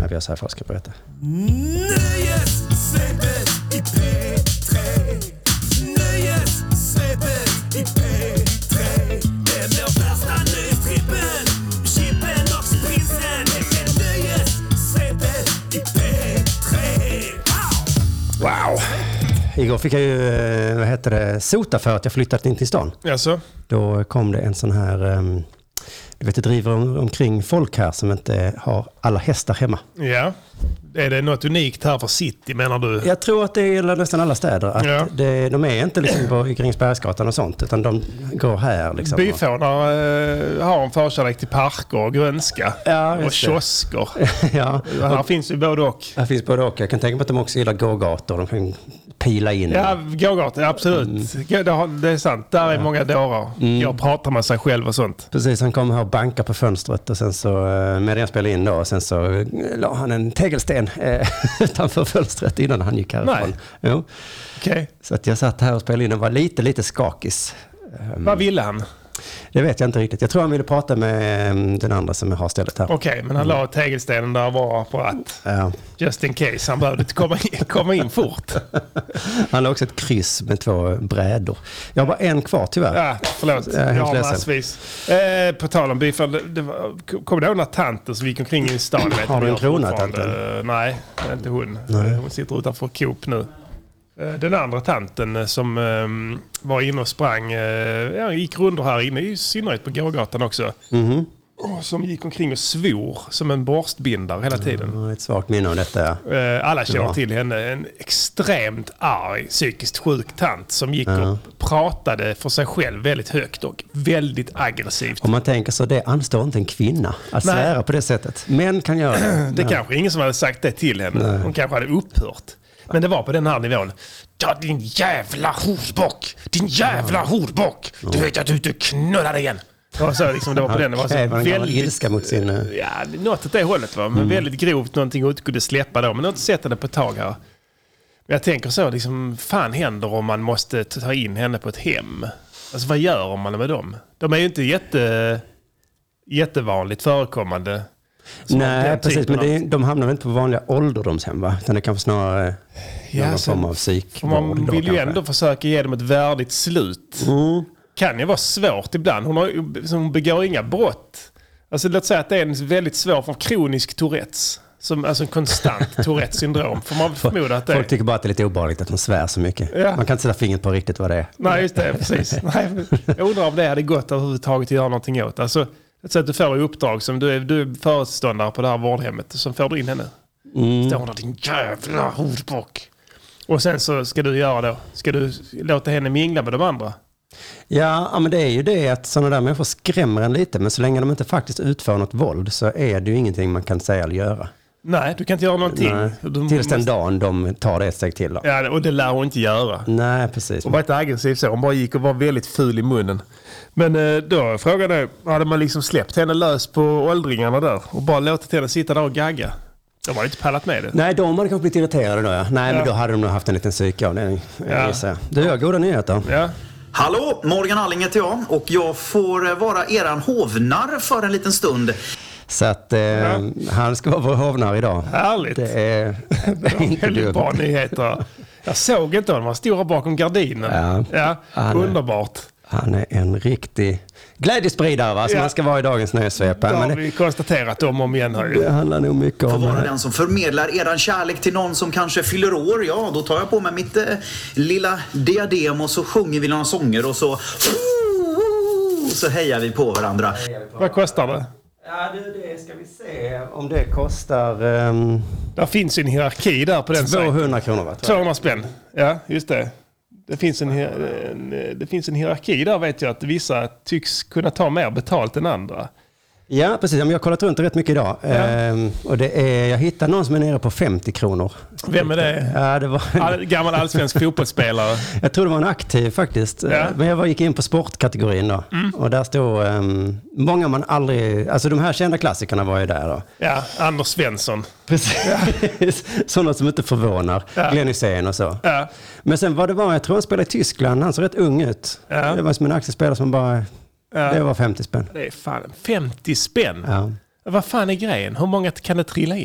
när vi gör så här för ska jag berätta. Nöjessvepet i P3. Nöjessvepet i P3. Det blir värsta nöjestrippen. Chippen och sprinsen. Det är nöjessvepet i P3. Wow! Igår fick jag ju, sota för att jag flyttat in till stan. Jaså? Då kom det en sån här, du vet, det driver omkring folk här som inte har alla hästar hemma. Ja. Är det något unikt här för city, menar du? Jag tror att det gäller nästan alla städer. Att de är inte liksom på Gringsbergsgatan och sånt, utan de går här. Liksom. Byfånar har en förkärlek till parker och grönska och kiosker. Ja. Här finns ju både och. Här finns både och. Jag kan tänka mig att de också gillar gågator. De kan pila in. Ja, gågator, absolut. Det är sant. Där är många dårar. Jag pratar med sig själv och sånt. Precis, han kom här och bankade på fönstret och sen så, med det jag spelade in då, och sen så la han en tegelsten utanför fönstret innan han gick härifrån. Jo. Okay. Så att jag satt här och spelade in och var lite skakis. Vad ville han? Det vet jag inte riktigt. Jag tror han ville prata med den andra som har stället här. Okej, men han la tegelstenen där var på att. Ja. Just in case. Han behövde komma in fort. Han har också ett kryss med 2 brädor. Jag har bara en kvar tyvärr. Ja, förlåt. Jag har massvis. På tal om byfall. Kommer du ihåg när tanten som gick omkring i stan? Har du en krona, tanten? Nej, det är inte hon. Nej. Hon sitter utanför Coop nu. Den andra tanten som var inne och sprang, gick runt här inne, i synnerhet på gågatan också. Mm-hmm. Som gick omkring och svor som en borstbindare hela tiden. Ett svagt minne av detta. Alla känner till henne. En extremt arg, psykiskt sjuk tant som gick och pratade för sig själv väldigt högt och väldigt aggressivt. Om man tänker så, det anstår inte en kvinna att svära på det sättet. Män kan göra det. Det kanske ingen som hade sagt det till henne. Nej. Hon kanske hade upphört. Men det var på den här nivån. Ja, din jävla horbock! Din jävla horbock! Du vet att du inte knullar igen. Det var så liksom, det var på den. Det var så väldigt ilska mot sin... Ja, något åt det hållet var. Men väldigt grovt, någonting hon inte kunde släppa då. Men jag har inte sett henne på ett tag här. Men jag tänker så, liksom, fan händer om man måste ta in henne på ett hem? Alltså vad gör man med dem? De är ju inte jättevanligt förekommande. Nej, precis. Men de hamnar väl inte på vanliga ålderdomshem, va? Utan det kanske snarare någon form av psykvård. Man vill ju ändå försöka ge dem ett värdigt slut. Kan ju vara svårt ibland. Hon begår inga brott. Alltså låt säga att det är en väldigt svår form av kronisk Tourettes. Alltså en konstant Tourettes-syndrom. Får man förmoda att det är. Folk tycker bara att det är lite obehagligt att hon svär så mycket. Ja. Man kan inte sätta fingret på riktigt vad det är. Nej, just det. Precis. Nej, jag undrar om det hade gått överhuvudtaget att göra någonting åt. Alltså, så att du får i uppdrag som du är föreståndare på det här vårdhemmet. Så får du in henne. Står hon där, din jävla hordbock. Och sen så ska du göra då. Ska du låta henne mingla med de andra? Ja, men det är ju det att sådana där människor skrämmer en lite. Men så länge de inte faktiskt utför något våld så är det ju ingenting man kan säga eller göra. Nej, du kan inte göra någonting. Tills den dagen de tar det ett steg till. Då. Ja, och det lär hon inte göra. Nej, precis. Hon var inte aggressiv så. Hon bara gick och var väldigt ful i munnen. Men då frågade jag, hade man liksom släppt henne lös på åldringarna där och bara låtit henne sitta där och gagga? De har inte pallat med det. Nej, de hade kanske blivit irriterade då, ja. Nej, men då hade de nog haft en liten psykavdelning. Du har goda nyheter. Ja. Hallå, Morgan Alling heter jag och jag får vara eran hovnar för en liten stund. Så att han ska vara vår hovnar idag. Härligt. Det är inte väldigt bra nyheter. Jag såg inte honom, han stod bakom gardinen. Ja, underbart. Han är en riktig glädjespridare, va? Som man ska vara i dagens nöjesvep. Det har vi konstaterat om igen här. Det handlar nog mycket om... För vara den som förmedlar eran kärlek till någon som kanske fyller år, ja, då tar jag på mig mitt lilla diadem och så sjunger vi några sånger och så hejar vi på varandra. Vad kostar det? Ja, det ska vi se om det kostar... Där finns en hierarki där på den 200 kronor, va? 200 spänn, ja, just det. Det finns en hierarki där, vet jag, att vissa tycks kunna ta mer betalt än andra. Ja, precis. Jag har kollat runt rätt mycket idag. Och jag hittade någon som är nere på 50 kronor. Vem är det? Ja, det var gammal allsvensk fotbollsspelare. Jag tror det var en aktiv faktiskt. Ja. Men jag gick in på sportkategorin då. Och där stod många man aldrig... Alltså de här kända klassikerna var ju där då. Ja, Anders Svensson. Precis. Ja. Sådana som inte förvånar. Ja. Glenn Hysén och så. Ja. Men sen var det jag tror han spelade i Tyskland. Han såg rätt ung ut. Ja. Det var som en aktiv spelare som bara... Ja. Det var 50 spänn. Det är fan 50 spänn. Ja. Vad fan är grejen? Hur många kan det trilla in?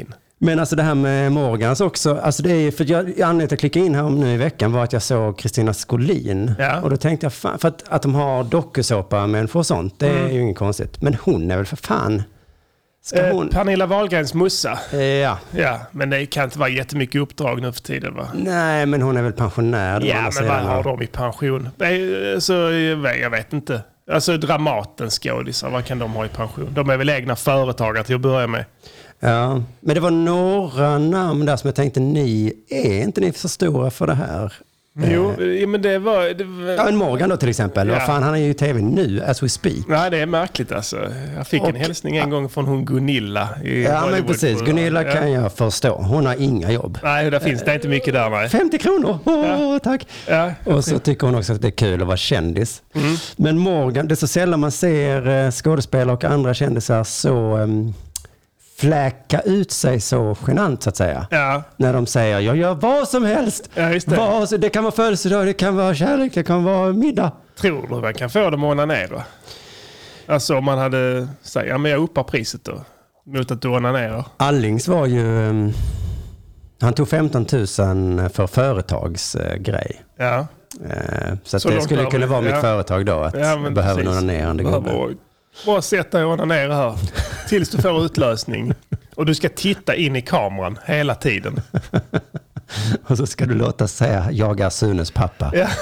Men alltså det här med Morgans också, alltså det är för anledningen till att klicka in här om nu i veckan var att jag såg Kristina Skolin. Ja. Och då tänkte jag, fan, för att de har dokusåpa-människor och sånt, det är ju inget konstigt. Men hon är väl för fan... Pernilla Wahlgrens mussa. Ja. Ja, men det kan inte vara jättemycket uppdrag nu för tiden, va? Nej, men hon är väl pensionär. Ja, men vad har de i pension? Så, jag vet inte. Alltså Dramatens skådisar, vad kan de ha i pension? De är väl egna företagare till att börja med. Ja, men det var några namn där som jag tänkte, är inte ni för stora för det här? Jo, men det var... Ja, en Morgan då till exempel. Ja. Vad fan, han är ju i tv nu, as we speak. Nej, det är märkligt alltså. Jag fick en hälsning en gång från hon Gunilla i Ja, Hollywood. men precis. Gunilla kan jag förstå. Hon har inga jobb. Nej, det finns det inte mycket där, nej. 50 kronor, tack. Ja, och så tycker hon också att det är kul att vara kändis. Men Morgan, det är så sällan man ser skådespelare och andra kändisar så... fläcka ut sig så genant så att säga. Ja. När de säger, jag gör vad som helst. Ja, just det. Det kan vara födelsedag, det kan vara kärlek, det kan vara middag. Tror du man kan få dem att ordna ner då? Alltså om man hade sagt, ja men jag uppar priset då. Mot att du onanerar. Allings var ju... han tog 15 000 för företagsgrej. Ja. Så att det skulle kunna vara mitt företag då. Att jag behöver en onanerande gubbe. Bara sätta dig och onanera här. Tills du får utlösning. Och du ska titta in i kameran hela tiden. Och så ska du låta säga, jag är Sunes pappa. Ja,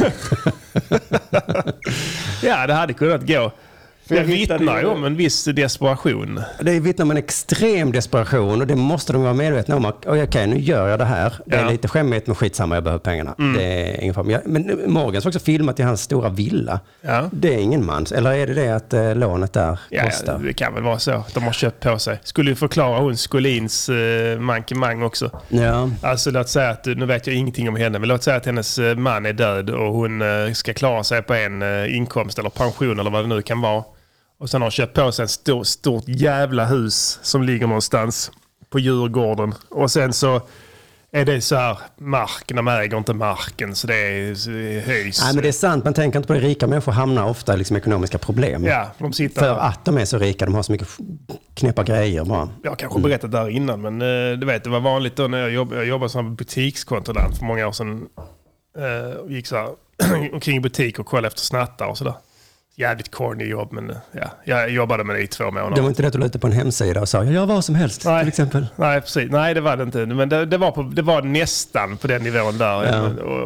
ja det hade kunnat gå. Det vittnar ju om en viss desperation. Det vittnar om en extrem desperation och det måste de vara medvetna om. Okej, nu gör jag det här. Det är lite skämmigt men skitsamma, jag behöver pengarna. Det är ingen form. Men Morgans har också filmat i hans stora villa. Ja. Det är ingen mans. Eller är det att lånet där kostar? Ja, det kan väl vara så. De har köpt på sig. Skulle ju förklara hon Skolins mankemang också. Ja. Alltså låt säga att, nu vet jag ingenting om henne, men låt säga att hennes man är död och hon ska klara sig på en inkomst eller pension eller vad det nu kan vara. Och sen har köpt på sig en stort jävla hus som ligger någonstans på Djurgården. Och sen så är det så här, marken, de äger inte marken så det är höjs. Nej men det är sant, man tänker inte på det. Rika människor hamnar ofta i liksom ekonomiska problem. Ja, de sitter för att de är så rika, de har så mycket knäppa grejer bara. Jag kanske berättat där innan, men du vet, det var vanligt då när jag jobbade som butikskontrollant för många år sedan. Gick så här omkring i butik och kollade efter snattar och sådär. Jävligt corny jobb, men ja, jag jobbade med det i 2 månader. Det var inte det att du la ut på en hemsida och sa, jag gör vad som helst, till exempel. Nej, precis. Nej, det var det inte. Men det var nästan på den nivån där,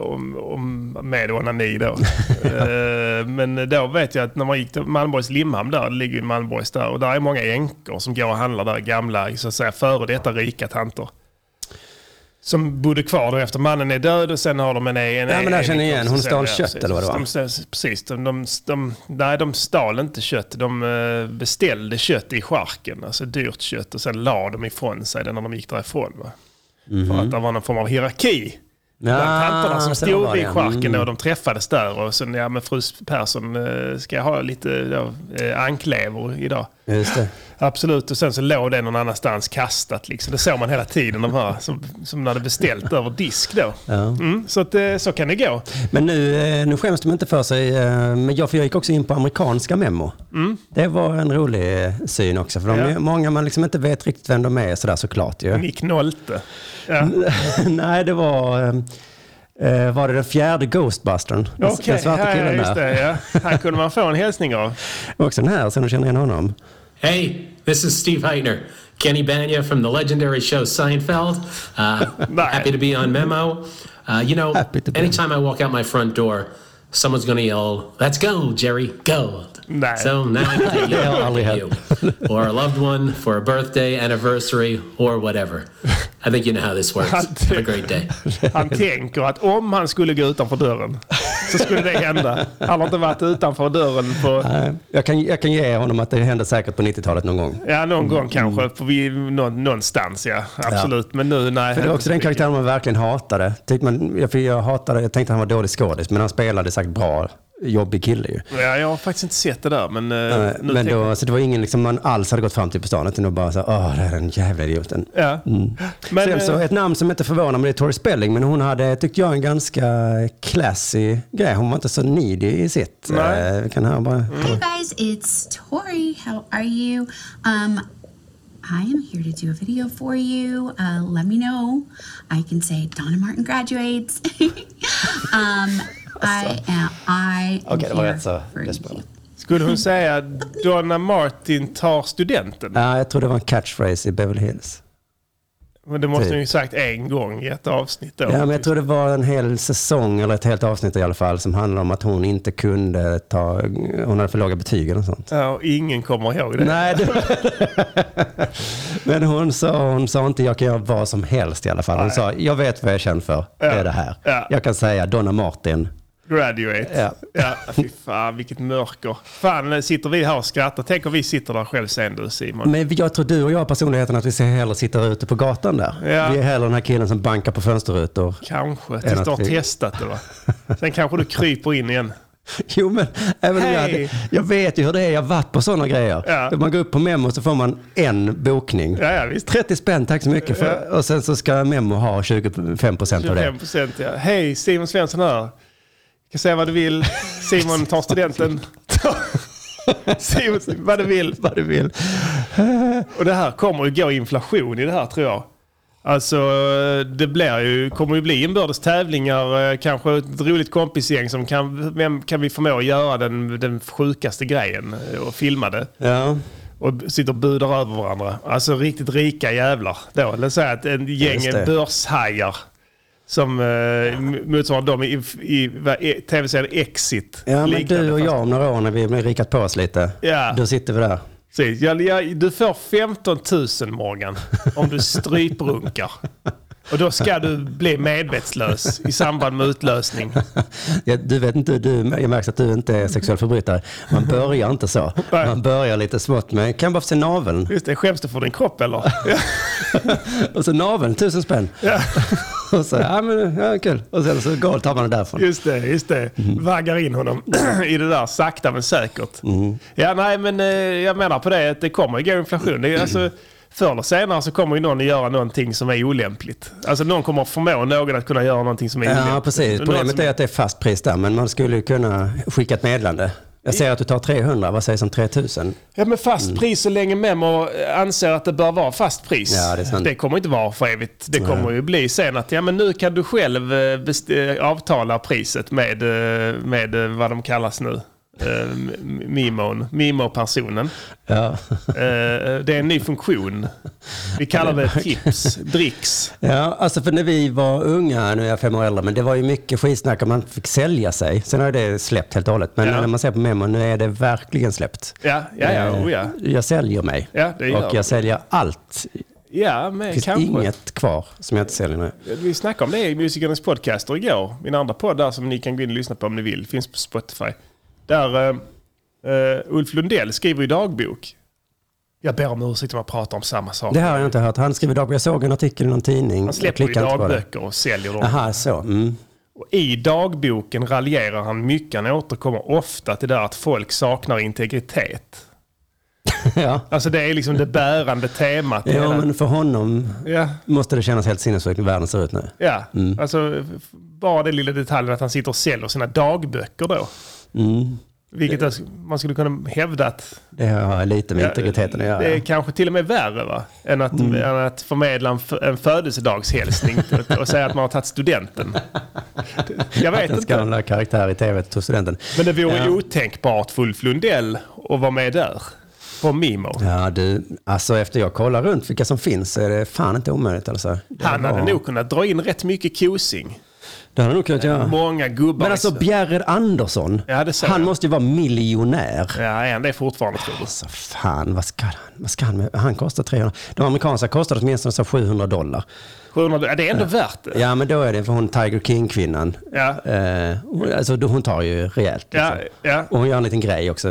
med onani då. Men då vet jag att när man gick till Malmborgs Limhamn där, det ligger i Malmborgs där, och där är många änkor som går och handlar där, gamla, så att säga, före detta rika tanter. Som bodde kvar då efter mannen är död och sen har de en ja, men jag känner igen. Hon stal kött eller vad det var? Precis. De stal inte kött. De beställde kött i charken. Alltså dyrt kött. Och sen la de ifrån sig det när de gick därifrån. Va? För att det var någon form av hierarki. Tanterna som stod i charken och de träffades där. Och sen, ja men fru Persson, ska jag ha lite anklever idag? Just det. Absolut, och sen så låg det någon annanstans kastat liksom. Det såg man hela tiden, de här som hade beställt över disk då. Ja. Så att, så kan det gå. Men nu skäms de inte för sig. Men jag gick också in på amerikanska Memo. Det var en rolig syn också. För många man liksom inte vet riktigt vem de är sådär såklart ju. Nick Nolte. Ja. Nej, det var det den 4:e Ghostbustern? Den svarta killen just det, ja. Här kunde man få en hälsning av. Också den här, så du känner igen honom. Hey, this is Steve Heitner, Kenny Bania from the legendary show Seinfeld. Happy to be on Memo. Anytime I walk out my front door, someone's going to yell, "Let's go, Jerry, go!" Nej. So now I got to yell at you, or a loved one for a birthday, anniversary, or whatever. I think you know how this works. Have a great day. Han tänker att om han skulle gå utanför dörren så skulle det hända. Han har inte varit utanför dörren på... Jag kan ge honom att det hände säkert på 90-talet någon gång. Ja, någon gång kanske. För vi någonstans, ja. Absolut. Ja. Men nu, nej. För det är också den karaktären man verkligen hatade. Jag tänkte han var dålig skådis, men han spelade sagt bra. Jobbig kille ju. Ja, jag har faktiskt inte sett det där. Men då, så det var ingen liksom, man alls hade gått fram till på stan. Utan bara så det är den jävla idioten. Ja. Men, sen så ett namn som inte förvånar mig är Tori Spelling. Men hon hade, tyckte jag, en ganska classy grej. Hon var inte så needy i sitt. Vi kan höra bara. Hi guys, it's Tori. How are you? I am here to do a video for you. Let me know. I can say Donna Martin graduates. I am Okej, det var here rätt så for desperat. you. Skulle hon säga Donna Martin tar studenten? Ja, jag tror det var en catchphrase i Beverly Hills. Men det måste hon ju sagt en gång i ett avsnitt då. Ja, men jag tror det var en hel säsong eller ett helt avsnitt i alla fall som handlade om att hon inte kunde hon hade för låga betyg och sånt. Ja, och ingen kommer ihåg det. Nej, men hon sa inte jag kan göra vad som helst i alla fall. Hon sa jag vet vad jag är känd för. Det är det här. Ja. Jag kan säga Donna Martin. Graduate. Ja, fy fan, vilket mörker. Fan, sitter vi här och skrattar. Tänk om vi sitter där själv sen du, Simon. Men jag tror du och jag har personligheten att vi ser hellre sitta ute på gatan där. Ja. Vi är hellre den här killen som bankar på fönsterrutor. Kanske, tills du har testat det va. Sen kanske du kryper in igen. Jo, men även jag vet ju hur det är. Jag har varit på sådana grejer. Ja. Man går upp på Memo så får man en bokning. Ja, visst. 30 spänn, tack så mycket. Och sen så ska Memo ha 25% av det. 25%, ja. Hej, Simon Svensson här. Kan säga vad du vill. Simon tar studenten. Simon, vad du vill. Vad du vill. Och det här kommer ju gå inflation i det här, tror jag. Alltså, det kommer ju bli inbördes tävlingar, kanske ett roligt kompisgäng som vem kan vi förmå att göra den sjukaste grejen och filma det. Ja. Och sitter och budar över varandra. Alltså riktigt rika jävlar. Då, eller så att en gäng börshajar som motsvarar dem i tv-serien Exit. Ja, men du och jag om några år när vi blir rikat på oss lite, då sitter vi där. Du får 15 000 Morgan om du stryprunkar. Och då ska du bli medvetslös i samband med utlösning. Ja, du vet inte, jag märker att du inte är sexuell förbrytare. Man börjar inte så. Man börjar lite smått med, kan bara få se naveln. Just det, skäms du för din kropp eller? Och så naveln, 1000 spänn. Ja. Och så, ja kul. Och sen så går tar man det därifrån. Just det. Vaggar in honom i det där, sakta men säkert. Ja, nej, men jag menar på det att det kommer ju gå inflation. Det är alltså... Förr eller senare så kommer ju någon att göra någonting som är olämpligt. Alltså någon kommer att förmå någon att kunna göra någonting som är olämpligt. Ja, precis. Problemet är att det är fast pris där, men man skulle kunna skicka ett meddelande. Jag säger att du tar 300, vad sägs om 3000? Ja, men fast pris så länge Memo anser att det bör vara fast pris. Ja, det är sant. Det kommer inte vara för evigt. Det kommer ju bli sen att men nu kan du själv avtala priset med vad de kallas nu. Mimo-personen. Ja. Det är en ny funktion. Vi kallar det tips, dricks. Ja, alltså för när vi var unga, nu är jag 5 år äldre, men det var ju mycket skitsnack om man fick sälja sig. Sen har det släppt helt och hållet. Men när man ser på Memo, nu är det verkligen släppt. Ja. Jag säljer mig. Ja, det gör och jag säljer allt. Ja, men det finns kanske inget kvar som jag inte säljer nu. Vi snackade om det i Musikernas podcaster igår. Min andra podd där som ni kan gå in och lyssna på om ni vill. Finns på Spotify. Där Ulf Lundell skriver i dagbok. Jag ber om ursäkt om jag pratar om samma sak. Det här har jag inte hört. Han skriver dagbok. Jag såg en artikel i någon tidning. Han släpper ju dagböcker och säljer dem. Aha, så. Och i dagboken raljerar han mycket. Han återkommer ofta till det att folk saknar integritet. Ja. Alltså det är liksom det bärande temat. Ja, men för honom måste det kännas helt sinnessjukt hur världen ser ut nu. Ja, alltså bara det lilla detaljen att han sitter och säljer sina dagböcker då. Vilket man skulle kunna hävda att... Det har lite med integriteten att göra. Det är kanske till och med värre va? Än att förmedla en födelsedagshälsning och säga att man har tagit studenten. Jag vet inte. Ska ha karaktär i tv till studenten. Men det vore otänkbart för Ulf Lundell att vara med där. På Mimo. Ja, alltså efter jag kollar runt vilka som finns så är det fan inte omöjligt. Alltså. Han hade nog kunnat dra in rätt mycket kosing. Det hade nog kunnat göra. Många gubbar. Men alltså Bjerred Andersson, han måste ju vara miljonär. Ja, det är fortfarande tror du. Alltså fan, vad ska han med? Han kostar 300. De amerikanska kostar åtminstone så $700. 700, det är ändå värt det. Ja, men då är det för hon Tiger King-kvinnan. Ja. Alltså hon tar ju rejält. Liksom. Ja. Och hon gör en liten grej också.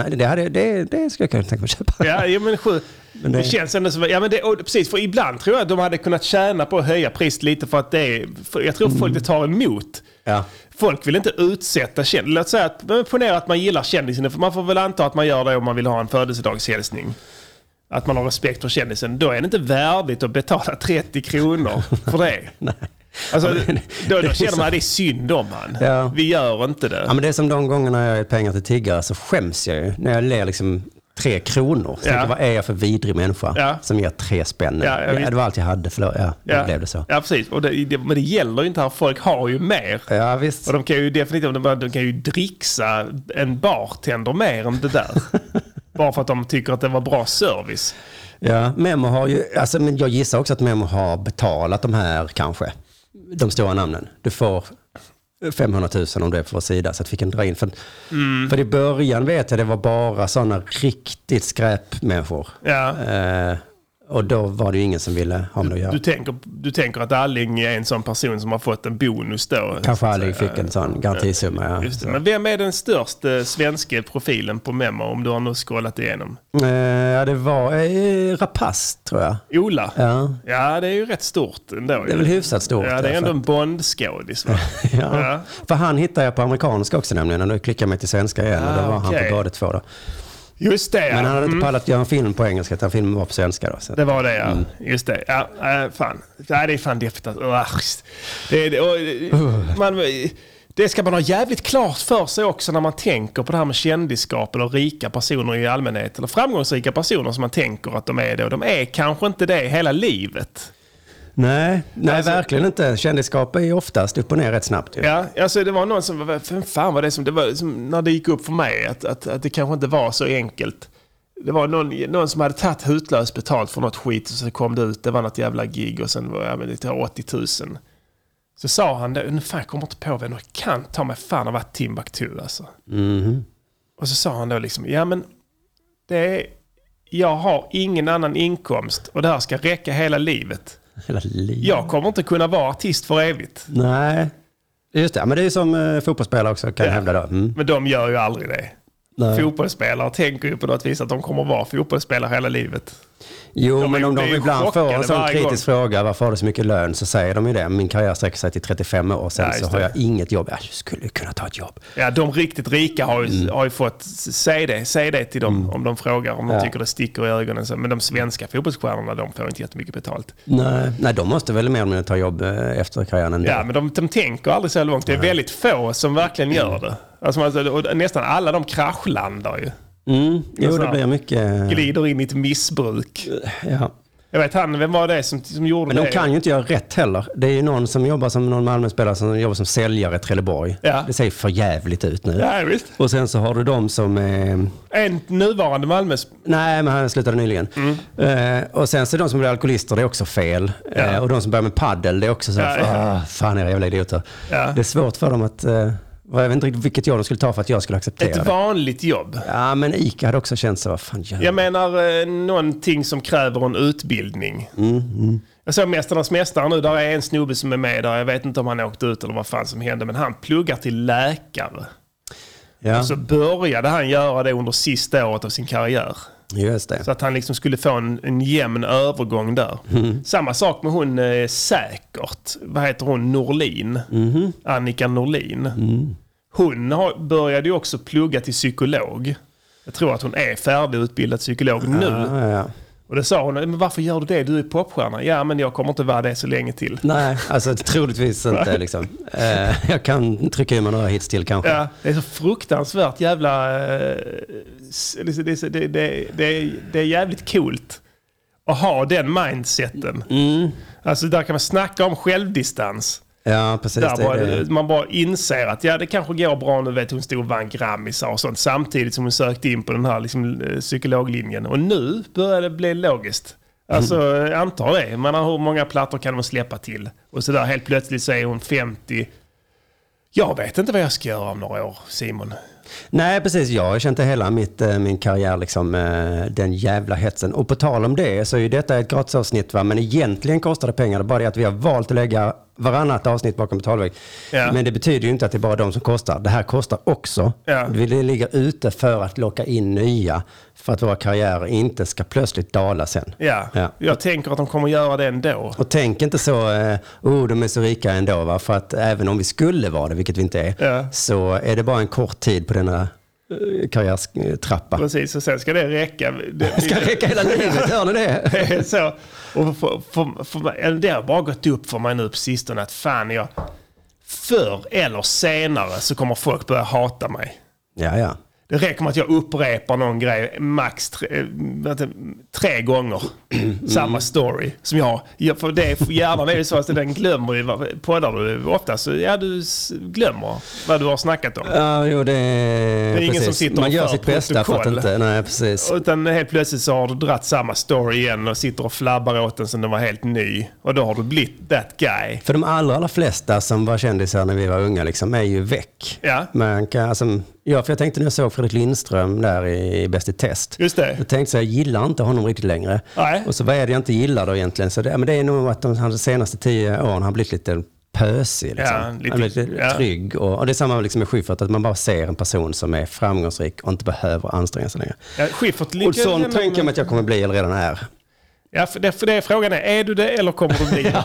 Det ska jag kunna tänka mig att köpa. Ja, men det känns ändå som... Ja, men precis, för ibland tror jag att de hade kunnat tjäna på att höja priset lite för att jag tror folk det tar emot. Ja. Folk vill inte utsätta kändisen. Låt säga att ponera att man gillar kändisen. För man får väl anta att man gör det om man vill ha en födelsedagshälsning. Att man har respekt för kändisen. Då är det inte värdigt att betala 30 kronor för det. Nej. Alltså, då känner man att det är synd om han. Ja. Vi gör inte det. Ja, men det är som de gångerna jag ger pengar till tiggare så skäms jag ju. När jag ler liksom 3 kronor. Så vad är jag för vidrig människa som ger 3 spänn? Det var allt jag hade, då blev det så. Ja, precis. Och men det gäller ju inte här. Folk har ju mer. Ja, visst. Och de kan ju definitivt de kan ju dricksa en bartender mer än det där. Bara för att de tycker att det var bra service. Ja, Memo har ju, alltså, men jag gissar också att Memo har betalat de här kanske. De stora namnen. Du får 500 000 om det är på vår sida, så att vi kan dra in. För i början vet jag det var bara sådana riktigt skräpmänniskor. Ja. Och då var det ju ingen som ville ha med att göra. Du tänker att Alling är en sån person som har fått en bonus då? Kanske Alling fick en sån garantisumma, ja. Just det. Men vem är den största svenska profilen på Memo, om du har nu scrollat igenom? Ja, det var Rapace, tror jag. Ola? Ja, det är ju rätt stort ändå. Det är väl hyfsat stort. Ja, det är ändå en Bond-skådis, va? Ja. För han hittar jag på amerikanska också nämligen. Och då klickar jag mig till svenska igen. Och då var han på båda 2 då. Just det, Men han hade inte pallat göra en film på engelska, utan filmen var på svenska då. Så. Det var det, ja. Just det. Ja, fan. Nej, det är fan deppigt. Det ska man ha jävligt klart för sig också när man tänker på det här med kändisskap eller rika personer i allmänhet. Eller framgångsrika personer som man tänker att de är det. Och de är kanske inte det hela livet. Nej, alltså, verkligen inte. Kändisskap är ju oftast upp och ner rätt snabbt. Ju. Ja, alltså det var någon som... Fan var det som... Det var som när det gick upp för mig att det kanske inte var så enkelt. Det var någon som hade tagit hutlöst betalt för något skit och så kom det ut. Det var något jävla gig och sen var det 80 000. Så sa han det. Fan, jag kommer inte på vem jag kan ta mig fan av varit Timbuktu alltså. Och så sa han då liksom... Ja, men det är... Jag har ingen annan inkomst och det här ska räcka hela livet. Jag kommer inte kunna vara artist för evigt. Nej, just det. Men det är ju som fotbollsspelare också kan hävda då. Men de gör ju aldrig det. Nej. Fotbollsspelare tänker ju på något vis att de kommer vara fotbollsspelare hela livet. Jo, men om de ibland får en sån kritisk fråga, varför har du så mycket lön, så säger de ju det. Min karriär sträcker sig till 35 år sen, så har jag inget jobb. Jag skulle kunna ta ett jobb. Ja, de riktigt rika har ju fått säg det till dem om de frågar, om de tycker det sticker i ögonen. Men de svenska fotbollsstjärnorna, de får inte jättemycket betalt. Nej, de måste väl mer eller ta jobb efter karriären ändå. Ja, men de tänker aldrig så långt. Det är väldigt få som verkligen gör det. Alltså, och nästan alla de kraschlandar ju. Jo, det blir mycket... Glider in i ett missbruk. Ja. Jag vet vem var det som gjorde det? Men de kan ju inte göra rätt heller. Det är ju någon som jobbar som någon Malmö-spelare som jobbar som säljare i Trelleborg. Ja. Det ser för jävligt ut nu. Ja, visst. Och sen så har du de som... En nuvarande Malmö... Nej, men han slutade nyligen. Och sen så de som blir alkoholister, det är också fel. Och de som börjar med paddel, det är också så fan är det jävla idioter. Ja. Det är svårt för dem att... Jag vet inte riktigt vilket jobb de skulle ta för att jag skulle acceptera det. Ett vanligt jobb. Ja, men ICA hade också känt så, vad fan gör jag menar någonting som kräver en utbildning. Jag såg Mästarnas mästare nu, där är en snubbe som är med där. Jag vet inte om han åkte ut eller vad fan som hände, men han pluggar till läkare. Ja. Och så började han göra det under sista året av sin karriär. Just det. Så att han liksom skulle få en jämn övergång där. Samma sak med hon säkert. Vad heter hon? Norlin. Annika Norlin. Hon började ju också plugga till psykolog. Jag tror att hon är färdigutbildad psykolog nu. Ja. Och det sa hon, men varför gör du det? Du är popstjärna. Ja, men jag kommer inte vara det så länge till. Nej, alltså troligtvis inte liksom. Jag kan trycka in några hits till kanske. Ja, det är så fruktansvärt jävla... Det är jävligt coolt att ha den mindseten. Alltså där kan man snacka om självdistans. Ja, precis. Man bara inser att det kanske går bra nu, vet hon stod och vann Grammisar och sånt samtidigt som hon sökte in på den här liksom, psykologlinjen. Och nu börjar det bli logiskt. Alltså, jag antar det. Man har hur många plattor kan man släppa till? Och så där helt plötsligt så är hon 50. Jag vet inte vad jag ska göra om några år, Simon. Nej, precis. Jag har känt hela min karriär, liksom, den jävla hetsen. Och på tal om det så är ju detta ett gratisavsnitt, va? Men egentligen kostar det pengar. Det är bara det att vi har valt att lägga varannat avsnitt bakom betalvägg. Ja. Men det betyder ju inte att det är bara de som kostar. Det här kostar också. Ja. Vi ligger ute för att locka in nya, för att våra karriärer inte ska plötsligt dala sen. Ja. Jag tänker att de kommer göra det ändå. Och tänk inte så, de är så rika ändå, va? För att även om vi skulle vara det, vilket vi inte är, så är det bara en kort tid på denna karriärstrappa. Precis, och sen ska det räcka. Det ska räcka hela livet, hör ni det? Så, och det har bara gått upp för mig nu på sistone att fan, förr eller senare så kommer folk börja hata mig. Ja. Det räcker med att jag upprepar någon grej max 3 gånger. Samma story som jag. För det hjärnan är ju så att den glömmer ju. Poddar du ofta så du glömmer vad du har snackat om. Ja, jo, det är ingen som sitter man gör sitt bästa för att inte. Nej, precis. Utan helt plötsligt så har du dratt samma story igen och sitter och flabbar åt den som den var helt ny. Och då har du blivit that guy. För de allra flesta som var kändisar när vi var unga liksom, är ju väck. Ja. Man kan, alltså, för jag tänkte när jag såg Fredrik Lindström där i Bäst i test. Just det. Jag tänkte så jag gillar inte honom riktigt längre. Nej. Och så vad är det jag inte gillar då egentligen? Så det är nog att de senaste 10 åren har blivit lite pösig. Liksom. Ja, han blir lite trygg. Och det är samma liksom med Schyffert, att man bara ser en person som är framgångsrik och inte behöver anstränga sig längre. Ja, Schyffert och sånt tänker jag mig att jag kommer bli eller redan är. Ja, för det frågan är du det eller kommer du bli det?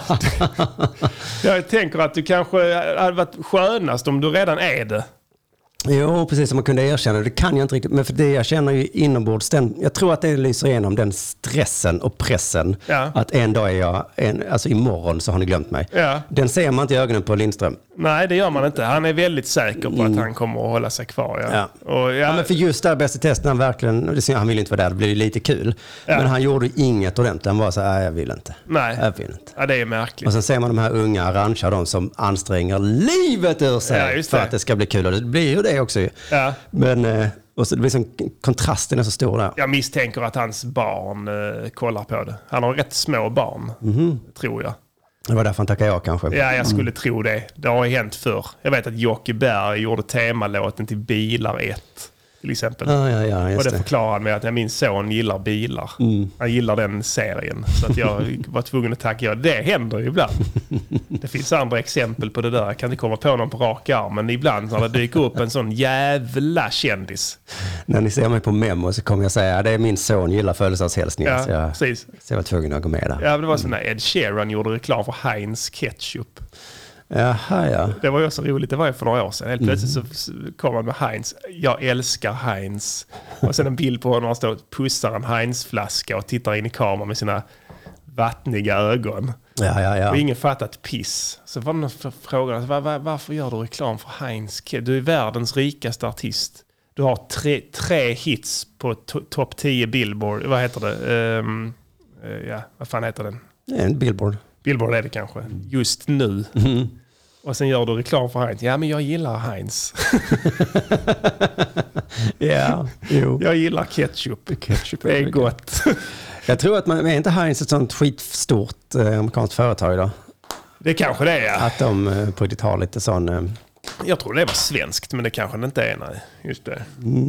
Jag tänker att du kanske hade varit skönast om du redan är det. Jo, precis som man kunde erkänna. Det kan jag inte riktigt. Men för det jag känner ju inombords, jag tror att det lyser igenom den stressen och pressen. Ja. Att en dag är jag, alltså imorgon så har ni glömt mig. Ja. Den ser man inte i ögonen på Lindström. Nej, det gör man inte. Han är väldigt säker på att han kommer att hålla sig kvar. Ja. Ja. Och men för just där Bäst i test, han verkligen, han ville inte vara där, det blev lite kul. Ja. Men han gjorde inget ordentligt. Han var så här, jag vill inte. Nej, jag vill inte. Ja, det är märkligt. Och sen ser man de här unga Arantxa, de som anstränger livet ur sig för att det ska bli kul. Och det blir ju det också. Ja. Men och så det blir som kontrasten är så stor där. Jag misstänker att hans barn kollar på det. Han har rätt små barn, tror jag. Det var därför han tackade jag kanske. Ja, jag skulle tro det. Det har hänt förr. Jag vet att Jocke Berg gjorde temalåten till Bilar 1. Till exempel. Ja, och det förklarar han med att min son gillar bilar. Han gillar den serien. Så att jag var tvungen att tacka ja. Det händer ju ibland. Det finns andra exempel på det där. Jag kan inte komma på någon på rak arm. Men ibland när det dyker upp en sån jävla kändis. När ni ser mig på memo så kommer jag säga det är min son gillar födelsedagshälsningar. Ja, så jag, precis. Så jag var tvungen att gå med där. Ja, det var så när Ed Sheeran gjorde reklam för Heinz ketchup. Jaha, ja. Det var ju så roligt, det var ju för några år sedan. Helt plötsligt så kom han med Heinz. Jag älskar Heinz. Och sen en bild på honom, han står och pussar en Heinz-flaska och tittar in i kameran med sina vattniga ögon. Ja. Och ingen fattat piss. Så var det någon fråga, varför gör du reklam för Heinz? Du är världens rikaste artist. Du har tre hits på topp 10 Billboard. Vad heter det? Vad fan heter den? En Billboard. Billboard är det kanske. Just nu. Och sen gör du reklam för Heinz. Ja, men jag gillar Heinz. Ja, jo. Jag gillar ketchup. Det är gott. Jag tror att är inte Heinz ett sånt skitstort amerikanskt företag idag? Det kanske det är, ja. Att de på riktigt har lite sån... Jag tror det var svenskt, men det kanske det inte är, nej. Just det.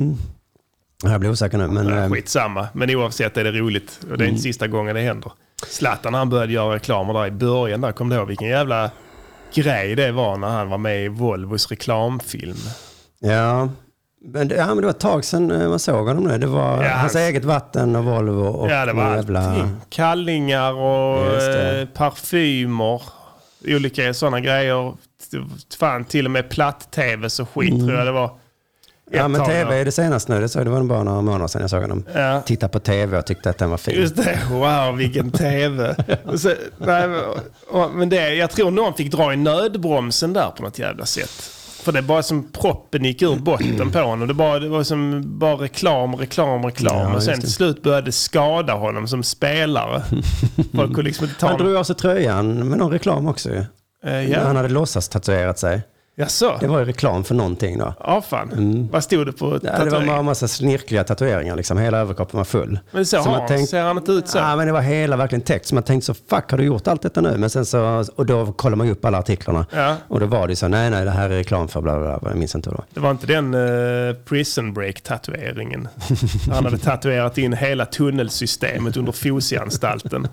Jag blir osäker nu. Men, skitsamma. Men oavsett är det roligt. Och det är inte sista gången det händer. Zlatan, han började göra reklamer där i början. Där kom det ihåg vilken jävla grej det var när han var med i Volvos reklamfilm. Ja, men det var ett tag sedan man såg honom nu. Det var hans eget vatten och Volvo och det var allting. Kallingar och parfymer. Olika sådana grejer. Fan, till och med platt-tv så skit tror jag det var. Ja, men tv är det senaste nu. Det var bara några månader sedan jag såg honom. Ja. Titta på tv och tyckte att den var fin. Just det. Wow, vilken tv. Så, men jag tror någon fick dra i nödbromsen där på något jävla sätt. För det är bara som proppen gick ur botten på honom. Det var som bara reklam. Ja, och sen till slut började det skada honom som spelare. Folk kunde liksom inte ta han drog av sig tröjan med någon reklam också. Han hade låtsats tatuerat sig. Jaså? Det var ju reklam för någonting då. Ja, fan. Vad stod det på tatueringen? Det var bara en massa snirkliga tatueringar liksom. Hela överkroppen var full. Men ser han inte ut så? Ja, men det var hela verkligen text. Så man tänkte så, fuck, har du gjort allt detta nu? Men sen så, och då kollar man ju upp alla artiklarna. Ja. Och då var det så, nej, det här är reklam för bla bla bla. Jag minns inte då. Det var inte den prison break-tatueringen. Han hade tatuerat in hela tunnelsystemet under Fosie-anstalten.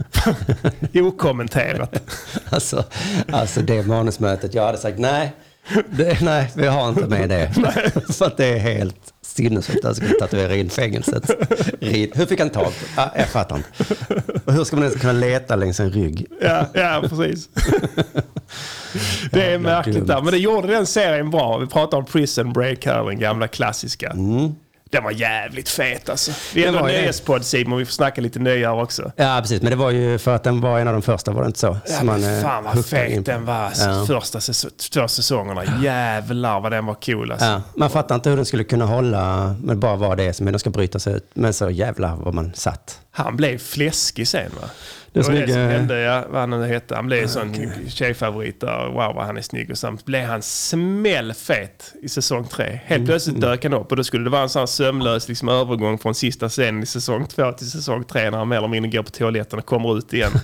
Okommenterat. Alltså det manusmötet, jag hade sagt nej, vi har inte med det. För att det är helt sinnessjukt att skulle tatuera in fängelset. Hur fick han tag på? Jag fattar inte. Och hur ska man ens kunna leta längs en rygg? Ja, precis. Det är märkligt där. Men det gjorde den serien bra. Vi pratar om Prison Break här, den gamla klassiska. Den var jävligt fet alltså. Vi är ändå nöjespodd, Simon. Vi får snacka lite nöjare också. Ja, precis. Men det var ju för att den var en av de första, var det inte så? Ja, men fan vad fet den var. Alltså, första 2 säsongerna. Jävlar vad den var cool alltså. Ja, man fattar inte hur den skulle kunna hålla, men bara var det som den ska bryta sig ut. Men så jävlar vad man satt. Han blev fläskig sen, va? Det var det som hände, vad han nu hette. Han blev en sån tjejfavorit där. Wow, vad han är snygg. Och sen blev han smällfet i säsong 3. Helt plötsligt dök han upp. Och då skulle det vara en sån sömlös liksom, övergång från sista scenen i säsong 2 till säsong 3. När han mer eller mindre går på toaletten och kommer ut igen.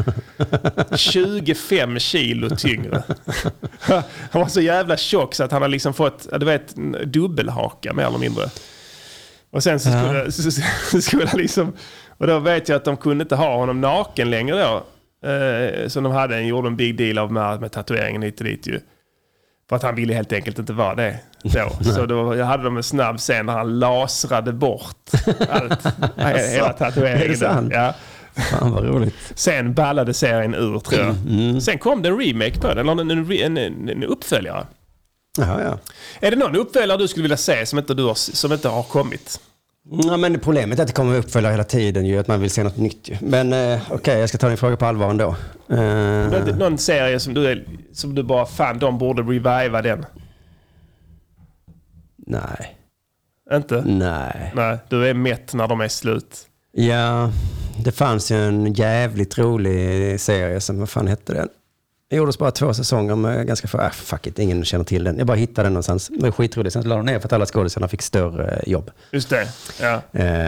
25 kilo tyngre. Han var så jävla tjock så att han har liksom fått, du vet, dubbelhaka mer eller mindre. Och sen så skulle han liksom... Och då vet jag att de kunde inte ha honom naken längre då. Så de gjorde en big deal av med tatueringen hit och dit ju. För att han ville helt enkelt inte vara det då. Så då hade de en snabb scen när han lasrade bort hela tatueringen. Är det sant? Ja. Fan vad roligt. Sen ballade serien ur, tror jag. Sen kom det en remake på den, en uppföljare. Ja. Är det någon uppföljare du skulle vilja se som inte har kommit? Ja, men problemet är att det kommer uppföljare hela tiden ju, att man vill se något nytt ju. Men okej, jag ska ta din fråga på allvar ändå. Någon serie som du bara fan, de borde reviva den? Nej. Inte? Nej. Du är mätt när de är slut. Ja, det fanns ju en jävligt rolig serie som, vad fan hette den? Det gjordes bara 2 säsonger med ganska fuck it, ingen känner till den. Jag bara hittade den någonstans. Det var skitroligt. Sen lade de ner för att alla skådespelarna fick större jobb. Just det, ja.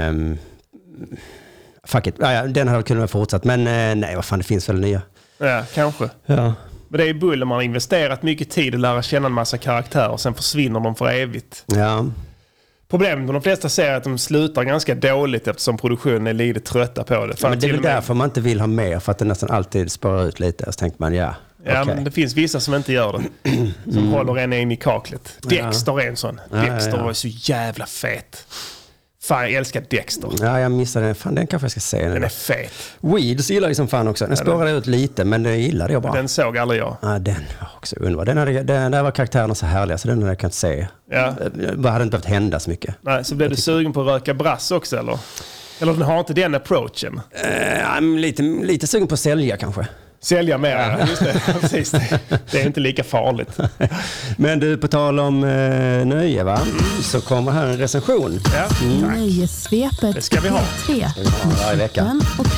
Fuck it. Ja, den hade kunnat fortsatt. Men nej, vad fan, det finns väl nya. Ja, kanske. Ja. Men det är bull, man har investerat mycket tid och lära känna en massa karaktärer och sen försvinner de för evigt. Ja. Problemet med de flesta ser att de slutar ganska dåligt eftersom produktionen är lite trötta på det. Ja, men det är väl därför man inte vill ha mer, för att det nästan alltid sparar ut lite. Så tänker man, Ja, men det finns vissa som inte gör det. Som håller en in i kaklet. Dexter är en sån. Dexter var så jävla fet. Fan, jag älskar Dexter. Ja, jag missade den. Fan, den kanske jag ska se. Den är fet. Weeds gillar jag som fan också. Den spårade ut lite, men det gillade jag bara. Den såg aldrig jag. Ja, den var också underbar. Där var karaktärerna så härliga, så den hade jag kunnat se. Ja. Det hade inte behövt hända så mycket. Nej, så blev du sugen på att röka brass också, eller? Eller den har inte den approachen? Lite sugen på att sälja kanske. Sälja mer, just det. Precis. Det är inte lika farligt. Men du, på tal om nöje, va? Så kommer här en recension. Ja, Nöjessvepet. Det ska vi ha. Varje vecka.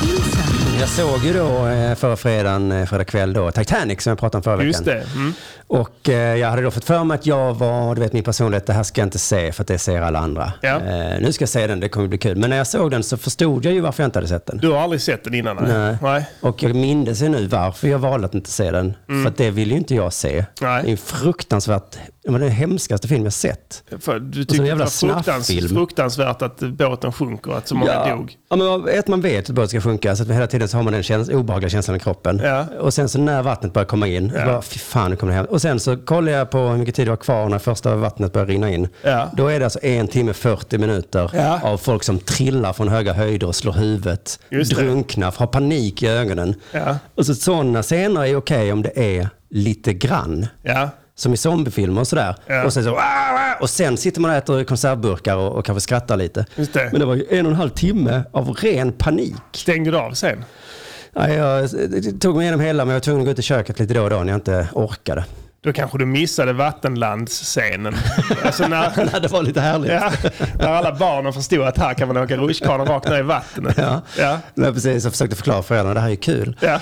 Jag såg ju då förra fredag kväll då Titanic, som jag pratade om förra veckan. Just det. Och jag hade då fått för mig att jag var, du vet, min personlighet, det här ska jag inte se för att det ser alla andra. Ja. Nu ska jag se den, det kommer bli kul. Men när jag såg den så förstod jag ju varför jag inte hade sett den. Du har aldrig sett den innan? Nej. Och jag minns nu varför jag valde att inte se den. För att det vill ju inte jag se. Nej. Det är en fruktansvärt, det var den hemskaste film jag sett. För du tycker det var fruktansvärt att båten sjunker, att så många dog. Ja, men man vet att båten ska sjunka, så att hela tiden så har man den obehagliga känslan i kroppen. Ja. Och sen så när vattnet börjar komma in, bara, fy fan, nu kommer det hem. Och sen så kollar jag på hur mycket tid det var kvar när första vattnet börjar rinna in. Ja. Då är det alltså 1 timme 40 minuter av folk som trillar från höga höjder och slår huvudet, drunknar, har panik i ögonen. Ja. Och så sådana scener är okej om det är lite grann. Ja. Som i zombiefilmer och sådär. Ja. Och sen så, och sen sitter man och äter konservburkar och kanske skrattar lite. Just det. Men det var ju 1,5 timme av ren panik. Stängde du av sen? Ja, jag tog mig igenom hela, men jag var tvungen att gå ut i köket lite då och då när jag inte orkade. Då kanske du missade vattenlandsscenen. Alltså när det var lite härligt. Ja, när alla barnen förstod att här kan man åka rutschkana rakt ner i vattnet. Ja. Nej, precis. Jag försökte förklara för föräldrarna, det här är kul. Ja.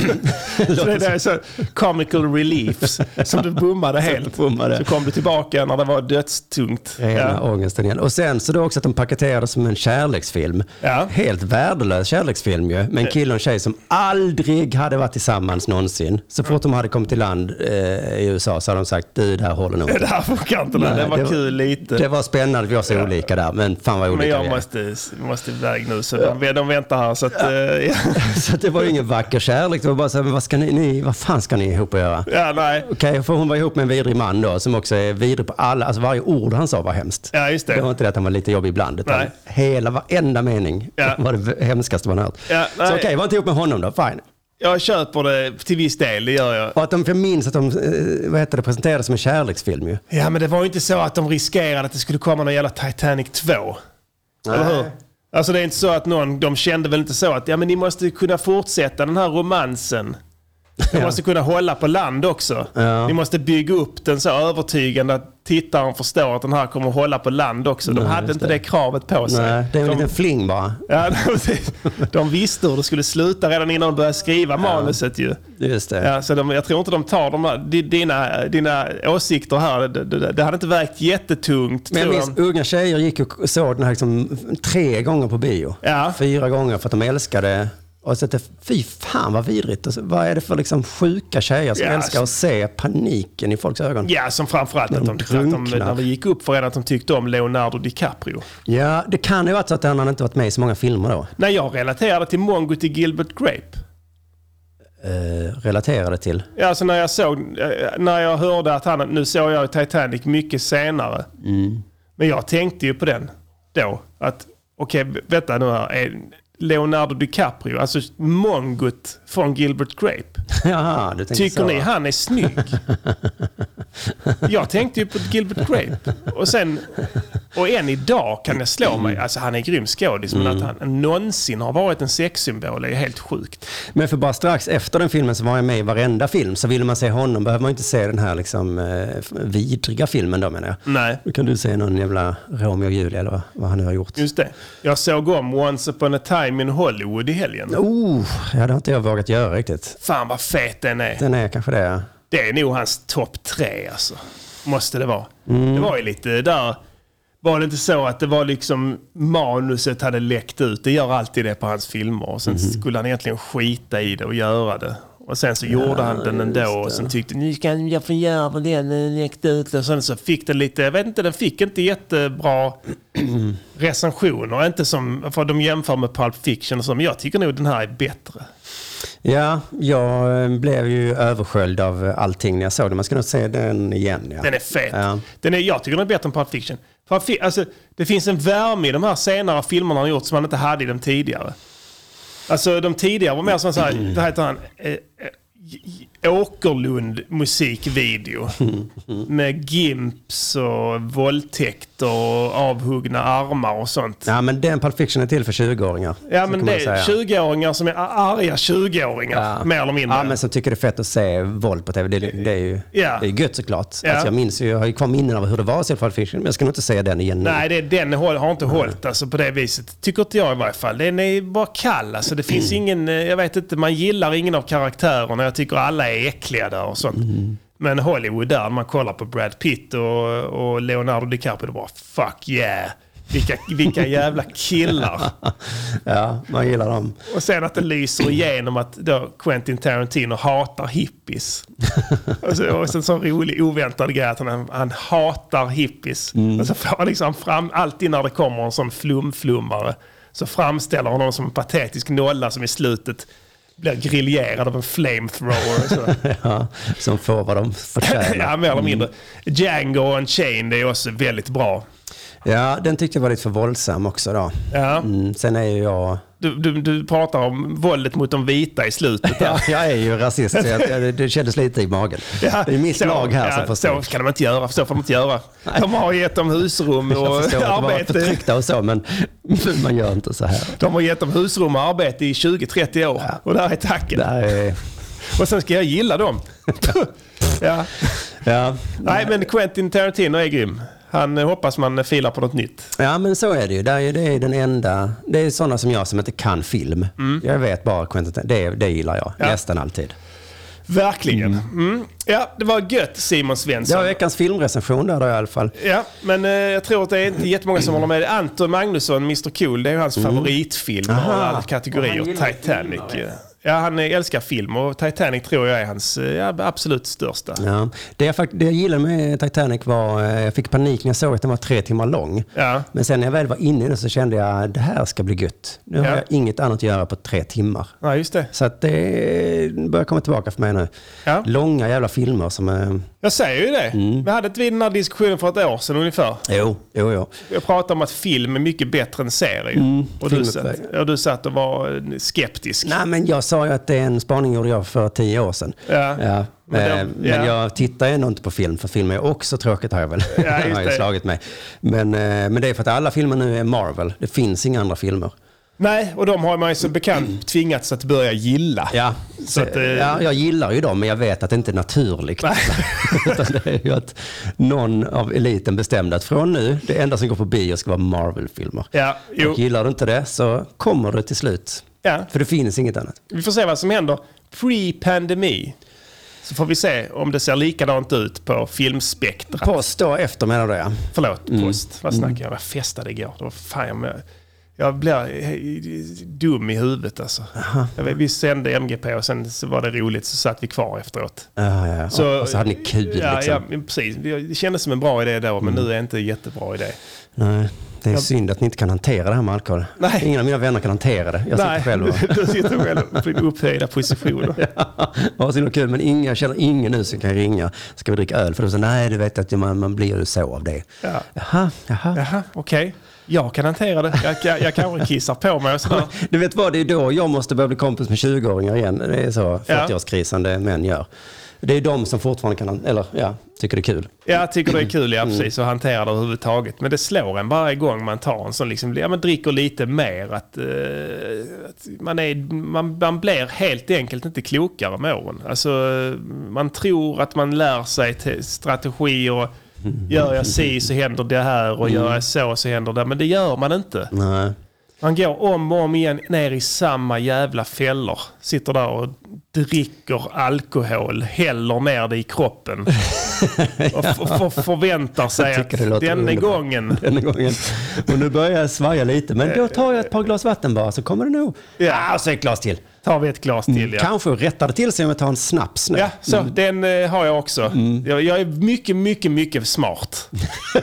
Så det är så comical reliefs som du bommade helt. Så kom du tillbaka när det var dödstungt. Rena ångesten igen. Och sen så då också att de paketerade som en kärleksfilm. Ja. Helt värdelös kärleksfilm ju. Med en kille och en tjej som aldrig hade varit tillsammans någonsin. Så fort de hade kommit till land i USA så hade de sagt, du, det här håller nog. Det här funkar inte. Det var kul lite. Det var spännande, vi var så olika där. Men fan vad olika. Men jag måste iväg nu, så de väntar här. Så, att, så det var ju ingen vacker kärlek. Det var bara så här, vad fan ska ni ihop och göra? Ja, nej. Okej, för hon var ihop med en vidrig man då, som också är vidrig på alla, alltså varje ord han sa var hemskt. Ja, just det. Det var inte det att han var lite jobbig ibland, utan varenda mening var det hemskaste man hört. Ja, så okej, var inte ihop med honom då, fine. Jag köper det till viss del, det gör jag. Och att jag minns att de presenterade som en kärleksfilm ju. Ja, men det var ju inte så att de riskerade att det skulle komma någon jävla Titanic 2. Eller hur? Alltså det är inte så att de kände väl inte så att men ni måste kunna fortsätta den här romansen. Ni måste kunna hålla på land också. Ja. Ni måste bygga upp den så övertygande att tittaren förstår att den här kommer att hålla på land också. De hade inte det kravet på sig. Nej, det är en liten fling bara. Ja, de visste hur det skulle sluta redan innan de började skriva manuset ju. Just det. Ja, så jag tror inte de tar de här, dina åsikter här. Det hade inte vägt jättetungt. Men jag minns, unga tjejer gick och såg den här liksom 3 gånger på bio. Ja. 4 gånger för att de älskade. Och så att fy fan vad vidrigt. Och så, vad är det för liksom sjuka tjejer som älskar att se paniken i folks ögon? Ja, som framförallt att när det gick upp för en att de tyckte om Leonardo DiCaprio. Ja, det kan ju vara så att han inte varit med i så många filmer då. Nej, jag relaterade till Mongo till Gilbert Grape. Relaterade till? Ja, alltså när jag hörde att nu såg jag Titanic mycket senare. Mm. Men jag tänkte ju på den då. Att okej, vänta nu här. Leonardo DiCaprio, alltså mongot från Gilbert Grape. Jaha, du tycker ni han är snygg? Jag tänkte ju på Gilbert Grape. Och än idag kan jag slå mig. Alltså han är grym skådis, men att han någonsin har varit en sexsymbol är helt sjukt. Men för bara strax efter den filmen så var jag med i varenda film. Så ville man se honom behöver man inte se den här liksom vidriga filmen då, menar jag. Nej. Då kan du se någon jävla Romeo och Julia eller vad han nu har gjort. Just det. Jag såg om Once Upon a Time in Hollywood i helgen. Ja, det har inte jag vågat göra riktigt. Fan vad fet den är. Den är kanske det, ja. Det är nog hans topp 3 alltså. Måste det vara. Det var ju lite där. Var det inte så att det var liksom manuset hade läckt ut? Det gör alltid det på hans filmer. Och sen skulle han egentligen skita i det och göra det. Och sen så gjorde han den ändå. Och sen tyckte nu kan jag få göra vad den läckte ut. Och sen så fick den lite, jag vet inte, den fick inte jättebra recensioner. Inte som, för de jämför med Pulp Fiction och så. Men jag tycker nog den här är bättre. Ja, jag blev ju översköljd av allting när jag såg den. Man ska nog se den igen. Ja. Den är fet. Ja. Jag tycker den är bättre än Pulp Fiction. Alltså, det finns en värme i de här senare filmerna han gjort som man inte hade i de tidigare. Alltså de tidigare var mer som så här, vad heter han? Åkerlund musikvideo med gimps och våldtäkt och avhuggna armar och sånt. Ja, men den Pulp Fiction är till för 20-åringar. Ja, men det är 20-åringar som är arga 20-åringar, mer eller mindre. Ja, men som tycker det är fett att se våld på tv. Det är ju det är gött såklart. Ja. Alltså, jag minns ju, jag har ju kvar minnen av hur det var att se Pulp Fiction, men jag ska nog inte säga den igen. Nej, den har inte hållit alltså, på det viset. Tycker inte jag i varje fall. Den är bara kall. Alltså, det finns ingen, jag vet inte, man gillar ingen av karaktärerna. Jag tycker alla är äckliga där och sånt. Men Hollywood där, man kollar på Brad Pitt och Leonardo DiCaprio, det bara fuck yeah. Vilka jävla killar. Ja, man gillar dem. Och sen att det lyser igenom att då Quentin Tarantino hatar hippies. och sen så rolig oväntad grej att han hatar hippies. Och så får han liksom alltid när det kommer en sån flumflummare så framställer honom som en patetisk nolla som i slutet blir griljerad av en flamethrower. Så. Ja, som får vad de förtjänar. Ja, mer eller mindre. Django Unchained är också väldigt bra. Ja, den tyckte jag var lite för våldsam också då. Ja. Sen är ju jag... Du pratar om våldet mot de vita i slutet. Ja, jag är ju rasist. Så det kändes lite i magen. Ja, det är mitt lag här som så kan de inte göra. Så får de inte göra. De har gett dem husrum och arbete. De var förtryckta och så, men man gör inte så här. De har gett dem husrum och arbete i 20-30 år. Ja. Och där är tacken. Och sen ska jag gilla dem. Ja. Nej, men Quentin Tarantino är grym. Han hoppas man filar på något nytt. Ja, men så är det ju. Det är den enda... Det är sådana som jag som inte kan film. Jag vet bara Quentin. Det gillar jag. Nästan alltid. Verkligen. Ja, det var gött, Simon Svensson. Ja, veckans filmrecension där i alla fall. Ja, men jag tror att det är inte jättemånga som håller med. Anton Magnusson, Mr. Cool, det är ju hans favoritfilm av alla kategorier. Titanic. Ja, han älskar film och Titanic tror jag är hans absolut största. Ja. Det jag gillade med Titanic var jag fick panik när jag såg att den var 3 timmar lång. Ja. Men sen när jag väl var inne i det så kände jag det här ska bli gött. Nu har jag inget annat att göra på 3 timmar. Ja, just det. Så att det börjar komma tillbaka för mig nu. Ja. Långa jävla filmer som är... Jag säger ju det. Vi hade inte den här diskussionen för ett år sedan ungefär. Jo. Jag pratade om att film är mycket bättre än serie. Och du satt och var skeptisk. Nej, men jag sa ju att det är en spaning gjorde jag för 10 år sedan. Ja. Men jag tittar ändå inte på film, för film är också tråkigt har jag väl. Har ju slagit mig. Men det är för att alla filmer nu är Marvel. Det finns inga andra filmer. Nej, och de har man ju så bekant tvingats att börja gilla. Ja, så att, jag gillar ju dem, men jag vet att det inte är naturligt. Utan det är ju att någon av eliten bestämde att från nu, det enda som går på bio ska vara Marvel-filmer. Ja, och gillar du inte det så kommer det till slut. Ja. För det finns inget annat. Vi får se vad som händer pre-pandemi. Så får vi se om det ser likadant ut på filmspektrat. Post då efter menar du, ja. Förlåt, post. Vad snackar jag? Jag festade igår. Det var fan jag blev dum i huvudet alltså. Vi sände MGP och sen så var det roligt så satt vi kvar efteråt. Ja. Så, och så hade ni kul liksom. Ja, precis. Det kändes som en bra idé då, men nu är det inte en jättebra idé. Nej, det är synd att ni inte kan hantera det här med alkohol. Nej. Ingen av mina vänner kan hantera det. Jag sitter själv du sitter själv på upphöjda positioner. Ja, så kul, men jag känner ingen nu som kan ringa. Ska vi dricka öl? För då säger nej, du vet att man blir ju så av det. Ja. Jaha, okej. Jag kan hantera det. Jag kanske kissar på mig och sådär. Du vet vad, det är då jag måste börja bli kompis med 20-åringar igen. Det är så 40-årskrisande män gör. Det är de som fortfarande kan, tycker det är kul. Jag tycker det är kul, precis, att hantera det överhuvudtaget. Men det slår en varje gång man tar en sån liksom, man dricker lite mer. Att man blir helt enkelt inte klokare med åren. Alltså, man tror att man lär sig strategier och gör jag så händer det här och gör jag så händer det. Men det gör man inte. Nej. Man går om och om igen ner i samma jävla fällor. Sitter där och dricker alkohol, häller ner det i kroppen. Och förväntar sig att denna gången. Och nu börjar jag svaja lite. Men då tar jag ett par glas vatten bara så kommer det nog. Ja, och så ett glas till. Tar vi ett glas till, Kanske rättar det till sig om jag tar en snaps nu. Ja, så den har jag också. Jag är mycket, mycket, mycket smart.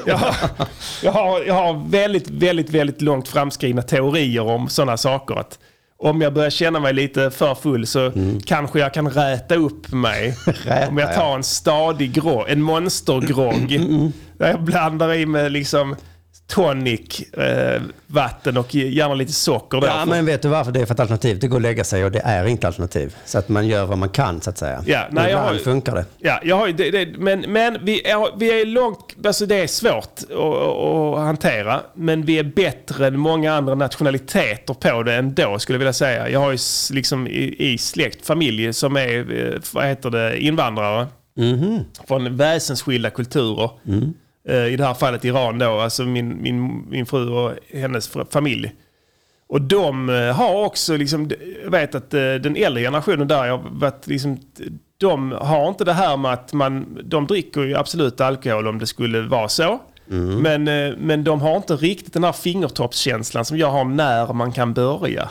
Jag har väldigt, väldigt, väldigt långt framskrivna teorier om sådana saker. Att om jag börjar känna mig lite för full så kanske jag kan räta upp mig. Om jag tar en stadig en monstergrogg där jag blandar i med liksom tonic, vatten och gärna lite socker. Ja, men vet du varför det är för ett alternativ? Det går att lägga sig och det är inte alternativ. Så att man gör vad man kan, så att säga. Ja, nej, funkar det. Ja, men vi är långt, alltså det är svårt att hantera, men vi är bättre än många andra nationaliteter på det ändå, skulle jag vilja säga. Jag har ju liksom i släkt, familj som är, invandrare från väsensskilda kulturer. I det här fallet Iran då, alltså min fru och hennes familj. Och de har också liksom, jag vet att den äldre generationen där jag varit liksom, de har inte det här med att de dricker ju absolut alkohol om det skulle vara så. Men de har inte riktigt den här fingertoppskänslan som jag har när man kan börja.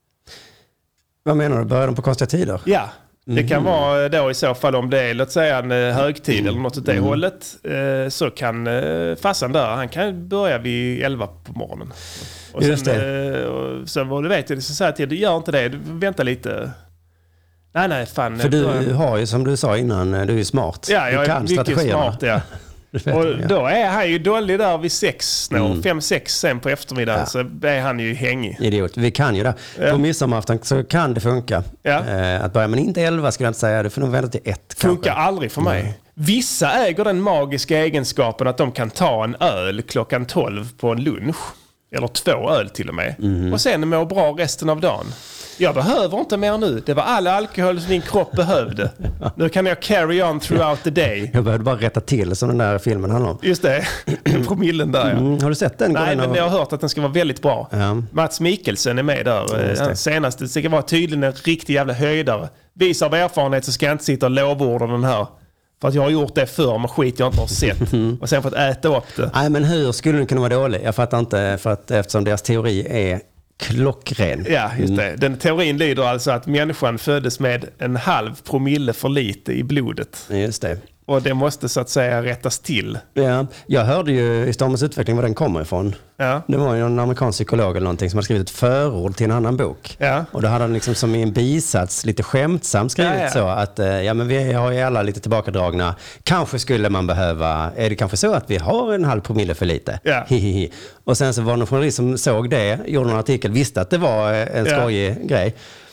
Vad menar du? Börjar de på konstiga tider? Ja. Det kan vara då i så fall om det är, låt säga, en högtid eller något åt det hållet, så kan farsan där, han kan börja vid 11 på morgonen. Och just sen vad du vet, det så att du gör inte det, du väntar lite. Nej, fan. För du har ju, som du sa innan, du är ju smart. Ja, jag är mycket smart, ja. Och då är han ju dålig där vid 5-6 sen på eftermiddagen, så är han ju hängig. Idiot, vi kan ju det. På midsommarafton så kan det funka. Att börja, men inte 11 skulle jag inte säga. Du får nog vänta till 1. Funkar aldrig för mig. Vissa äger den magiska egenskapen att de kan ta en öl klockan 12 på en lunch. Eller 2 öl till och med. Och sen må bra resten av dagen. Jag behöver inte mer nu. Det var all alkohol som min kropp behövde. Nu kan jag carry on throughout the day. Jag behövde bara rätta till som den där filmen handlar om. Just det. Promillen där, Har du sett den? Nej, men jag har hört att den ska vara väldigt bra. Mats Mikkelsen är med där. Senast. Det ska vara tydligen en riktig jävla höjdare. Vis av erfarenhet så ska jag inte sitta och lovorda den här. För att jag har gjort det förr, men skit jag inte har sett. Och sen för att äta upp det. Nej, men hur skulle den kunna vara dålig? Jag fattar inte, för att eftersom deras teori är klockren. Ja, just det. Den teorin lyder alltså att människan föddes med 0,5 promille för lite i blodet. Just det. Och det måste så att säga rättas till. Ja, jag hörde ju i Stormens utveckling var den kommer ifrån. Ja. Det var ju en amerikansk psykolog eller någonting som hade skrivit ett förord till en annan bok. Ja. Och då hade han liksom som i en bisats lite skämtsamt skrivit så att men vi har ju alla lite tillbakadragna. Kanske skulle man behöva, är det kanske så att vi har 0,5 promille för lite? Ja. Hihihi. Och sen så var det någon journalist som såg det, gjorde en artikel, visste att det var en skojig grej.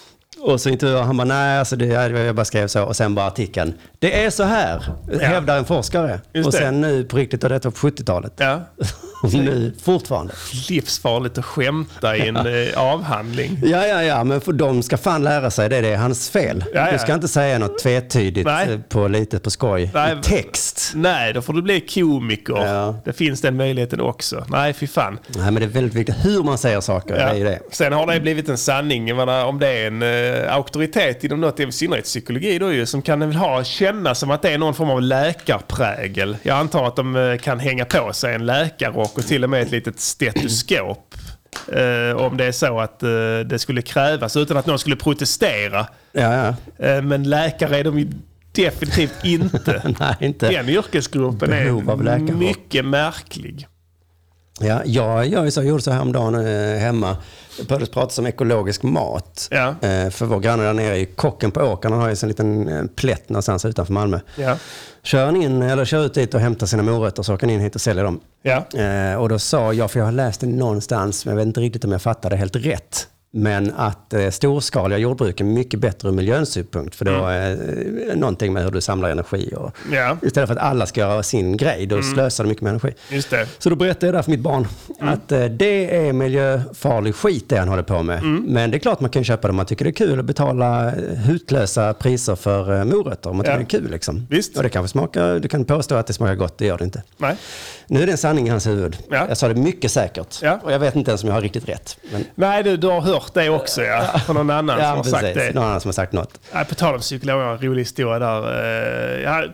Och så intervjuade han bara, nej, alltså jag bara skrev så. Och sen bara artikeln. Det är så här, hävdar en forskare. Och sen nu på riktigt, och detta på 70-talet. Ja. Och nu fortfarande. Livsfarligt att skämta i en avhandling. Ja, men för de ska fan lära sig, det är hans fel. Du ska inte säga något tvetydigt på skoj. Nej. Text. Nej, då får du bli komiker. Ja. Det finns den möjligheten också. Nej, fy fan. Nej, men det är väldigt viktigt hur man säger saker. Ja. Det är det. Sen har det blivit en sanning. Jag menar, om det är en auktoritet inom något, i synnerhet psykologi då ju, som kan känna som att det är någon form av läkarprägel. Jag antar att de kan hänga på sig en läkarrock och till och med ett litet stetoskop. Om det är så att det skulle krävas utan att någon skulle protestera. Ja. Men läkare är de ju definitivt inte. Nej, inte. Den yrkesgruppen är mycket märklig. Ja, jag gjorde så häromdagen hemma. Jag började prata om ekologisk mat. Ja. För vår granne där nere i kocken på åkern, han har ju en liten plätt någonstans utanför Malmö. Ja. Kör ut dit och hämtar sina morötter och så åker in hit och säljer dem. Ja. Och då sa jag, för jag har läst det någonstans, men jag vet inte riktigt om jag fattade helt rätt. Men att storskaliga jordbruk är mycket bättre ur miljösynpunkt. För då är någonting med hur du samlar energi. Och istället för att alla ska göra sin grej, då slösar du mycket med energi. Just det. Så då berättade jag där för mitt barn att det är miljöfarlig skit det han håller på med. Men det är klart man kan köpa det om man tycker det är kul att betala hutlösa priser för morötter. Om man tycker det är kul liksom. Visst. Och det kanske smakar, du kan påstå att det smakar gott, det gör det inte. Nej. Nu är det en sanning i hans huvud. Ja. Jag sa det mycket säkert. Ja. Och jag vet inte ens om jag har riktigt rätt. Men... Nej, du har hört det också, från någon annan som har sagt det. Någon annan som har sagt något. På tal om psykolog, en rolig historia där.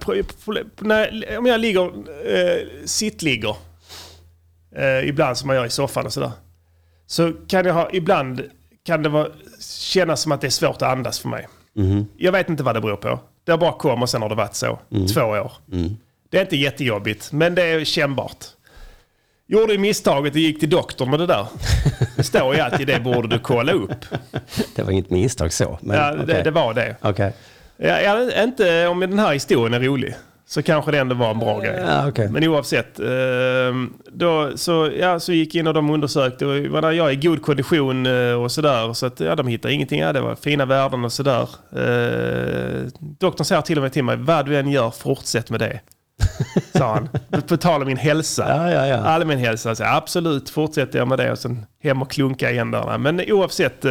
Om jag sittligger, ibland som man gör i soffan och sådär, så kan ibland kan det kännas som att det är svårt att andas för mig. Jag vet inte vad det beror på. Det bara kom och sen har det varit så. 2 år. Det är inte jättejobbigt, men det är kännbart. Gjorde misstaget och gick till doktorn med det där. Det står ju alltid, det borde du kolla upp. Det var inget misstag så. Men, det var det. Okay. Inte om den här historien är rolig, så kanske det ändå var en bra grej. Ja, okay. Men oavsett, så gick in och de undersökte. Och jag är i god kondition och sådär. Så att de hittade ingenting. Det var fina värden och sådär. Doktorn säger till och med till mig, vad du än gör, fortsätt med det. Sa han. På tal om min hälsa. Ja. Allmän hälsa. Så absolut, fortsätter jag med det och sen hem och klunka igen där. Men oavsett,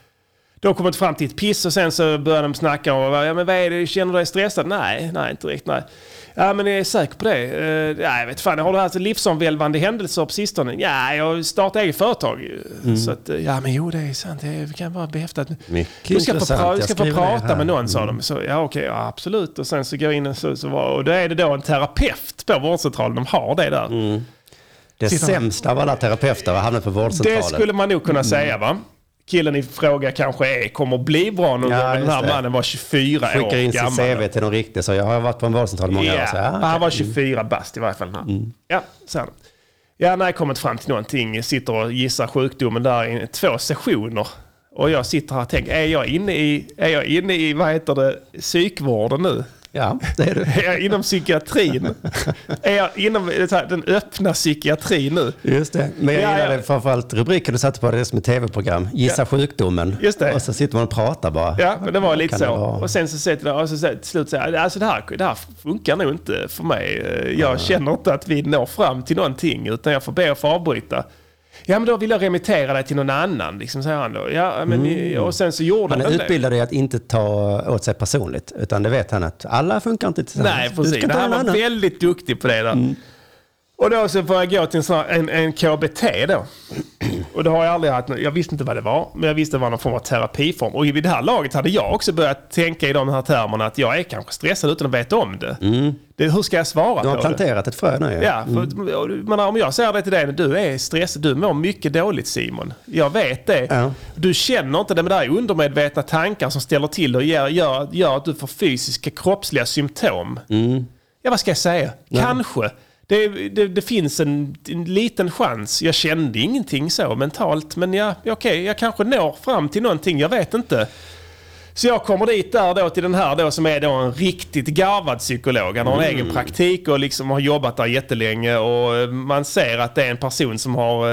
då kommer det fram till ett piss och sen så börjar de snacka om, men vad är det, känner du dig stressad? Nej, inte riktigt, nej. Ja, men jag är säker på det. Jag vet fan, har du haft livsomvälvande händelser på sistone? Ja, jag startade eget företag. Så att, men det är sant. Det kan vara behäftat. Du ska få prata med någon, sa de. Så, absolut. Och sen så går jag in och då är det då en terapeut på vårdcentralen. De har det där. Det sämsta av alla terapeuter har hamnat på vårdcentralen. Det skulle man nog kunna säga, va? Killen i fråga kanske kommer bli bra någon gång. Den här mannen var 24 år gammal. Skickar in sitt CV till någon riktig, så jag har varit på en vårdcentral många år. Så, han var 24 bast i varje fall. Ja, sen. Ja, när jag kommit fram till någonting, sitter och gissar sjukdomen där i 2 sessioner. Och jag sitter här och tänker, är jag inne i vad heter det, psykvården nu? Ja, det är du. Är jag inom psykiatrin? Är jag inom den öppna psykiatrin nu? Just det. Men jag gillade framförallt rubriken du satte på det som ett tv-program. Gissa sjukdomen. Just det. Och så sitter man och pratar bara. Ja, men det var lite så. Och sen så sätter jag och så till slut säger alltså det här funkar nog inte för mig. Jag känner inte att vi når fram till någonting, utan jag får be att få avbryta. Ja, men då vill jag remittera dig till någon annan, liksom, säger han då. Ja, men, och sen så gjorde han utbildade dig att inte ta åt sig personligt, utan det vet han att alla funkar inte tillsammans. Nej, precis. Han var väldigt duktig på det där. Och då så får jag gå till en KBT då. Och det har jag aldrig haft. Jag visste inte vad det var, men jag visste det var någon form av terapiform. Och vid det här laget hade jag också börjat tänka i de här termerna att jag är kanske stressad utan att veta om det. Hur ska jag svara på det? Du har planterat ett frö nu. Ja, men om jag säger det till dig, du är stressad, du mår mycket dåligt, Simon. Jag vet det. Ja. Du känner inte det, med där undermedvetna tankar som ställer till och gör att du får fysiska, kroppsliga symptom. Ja, vad ska jag säga? Nej. Kanske. Det finns en liten chans. Jag kände ingenting så mentalt, men jag kanske når fram till någonting, jag vet inte. Så jag kommer dit där då till den här då som är då en riktigt garvad psykolog. Han har en egen praktik och liksom har jobbat där jättelänge och man ser att det är en person som har...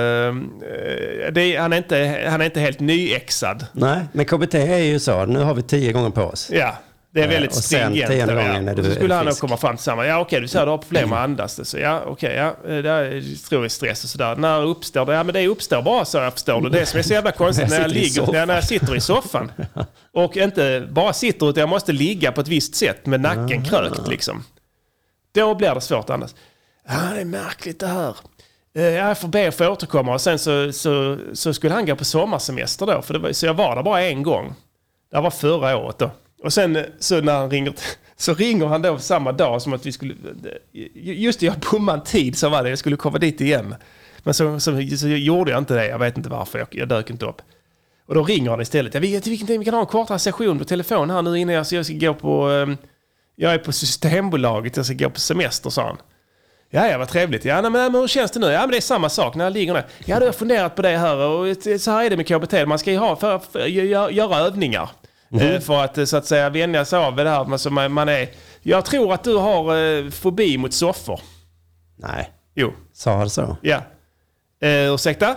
han är inte helt nyexad. Nej, men KBT är ju så. Nu har vi 10 gånger på oss. Ja. Det är väldigt stringent. Och så skulle han nog komma fram till samma. Ja, okej, du säger du har problem med att andas. Så, ja, okej, ja, det är, tror jag är stress och sådär. När uppstår det? Ja, men det uppstår bara så jag förstår det. Det som är så jävla konstigt när jag sitter i soffan. Och inte bara sitter utan jag måste ligga på ett visst sätt med nacken krökt liksom. Då blir det svårt att andas. Ja, det är märkligt det här. Jag får be att få återkomma. Och sen så skulle han gå på sommarsemester då. Så jag var där bara en gång. Det var förra året då. Och sen så när han ringer han då samma dag som att vi skulle... Just det, jag bommade en tid så var det. Jag skulle komma dit igen. Men så gjorde jag inte det. Jag vet inte varför. Jag dök inte upp. Och då ringer han istället. Jag vet inte, vi kan ha en kortare session på telefon här nu innan jag ska gå på... Jag är på Systembolaget. Jag ska gå på semester, sa han. Ja, vad trevligt. Ja, men hur känns det nu? Ja, men det är samma sak när jag ligger där. Ja, du har funderat på det här. Och så här är det med KBT. Man ska ju ha för att göra övningar. För att så att säga vänja sig av det här som man är. Jag tror att du har fobi mot soffor. Nej. Jo. Sa han så? Ja. Ursäkta?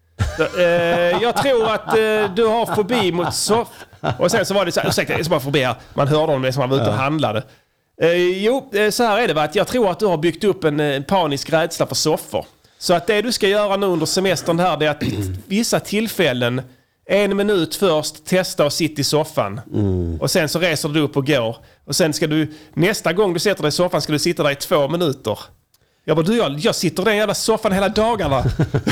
Jag tror att du har fobi mot soffor. Och sen så var det så här, ursäkta, jag ska bara förbi här. Man hörde honom som han var ute och handlade. Så här är det, va? Att jag tror att du har byggt upp en panisk rädsla för soffor. Så att det du ska göra nu under semestern här, det är att vissa tillfällen 1 minut först, testa och sitta i soffan. Och sen så reser du upp och går. Och sen ska du, nästa gång du sätter dig i soffan ska du sitta där i 2 minuter. Jag sitter i den jävla soffan hela dagarna.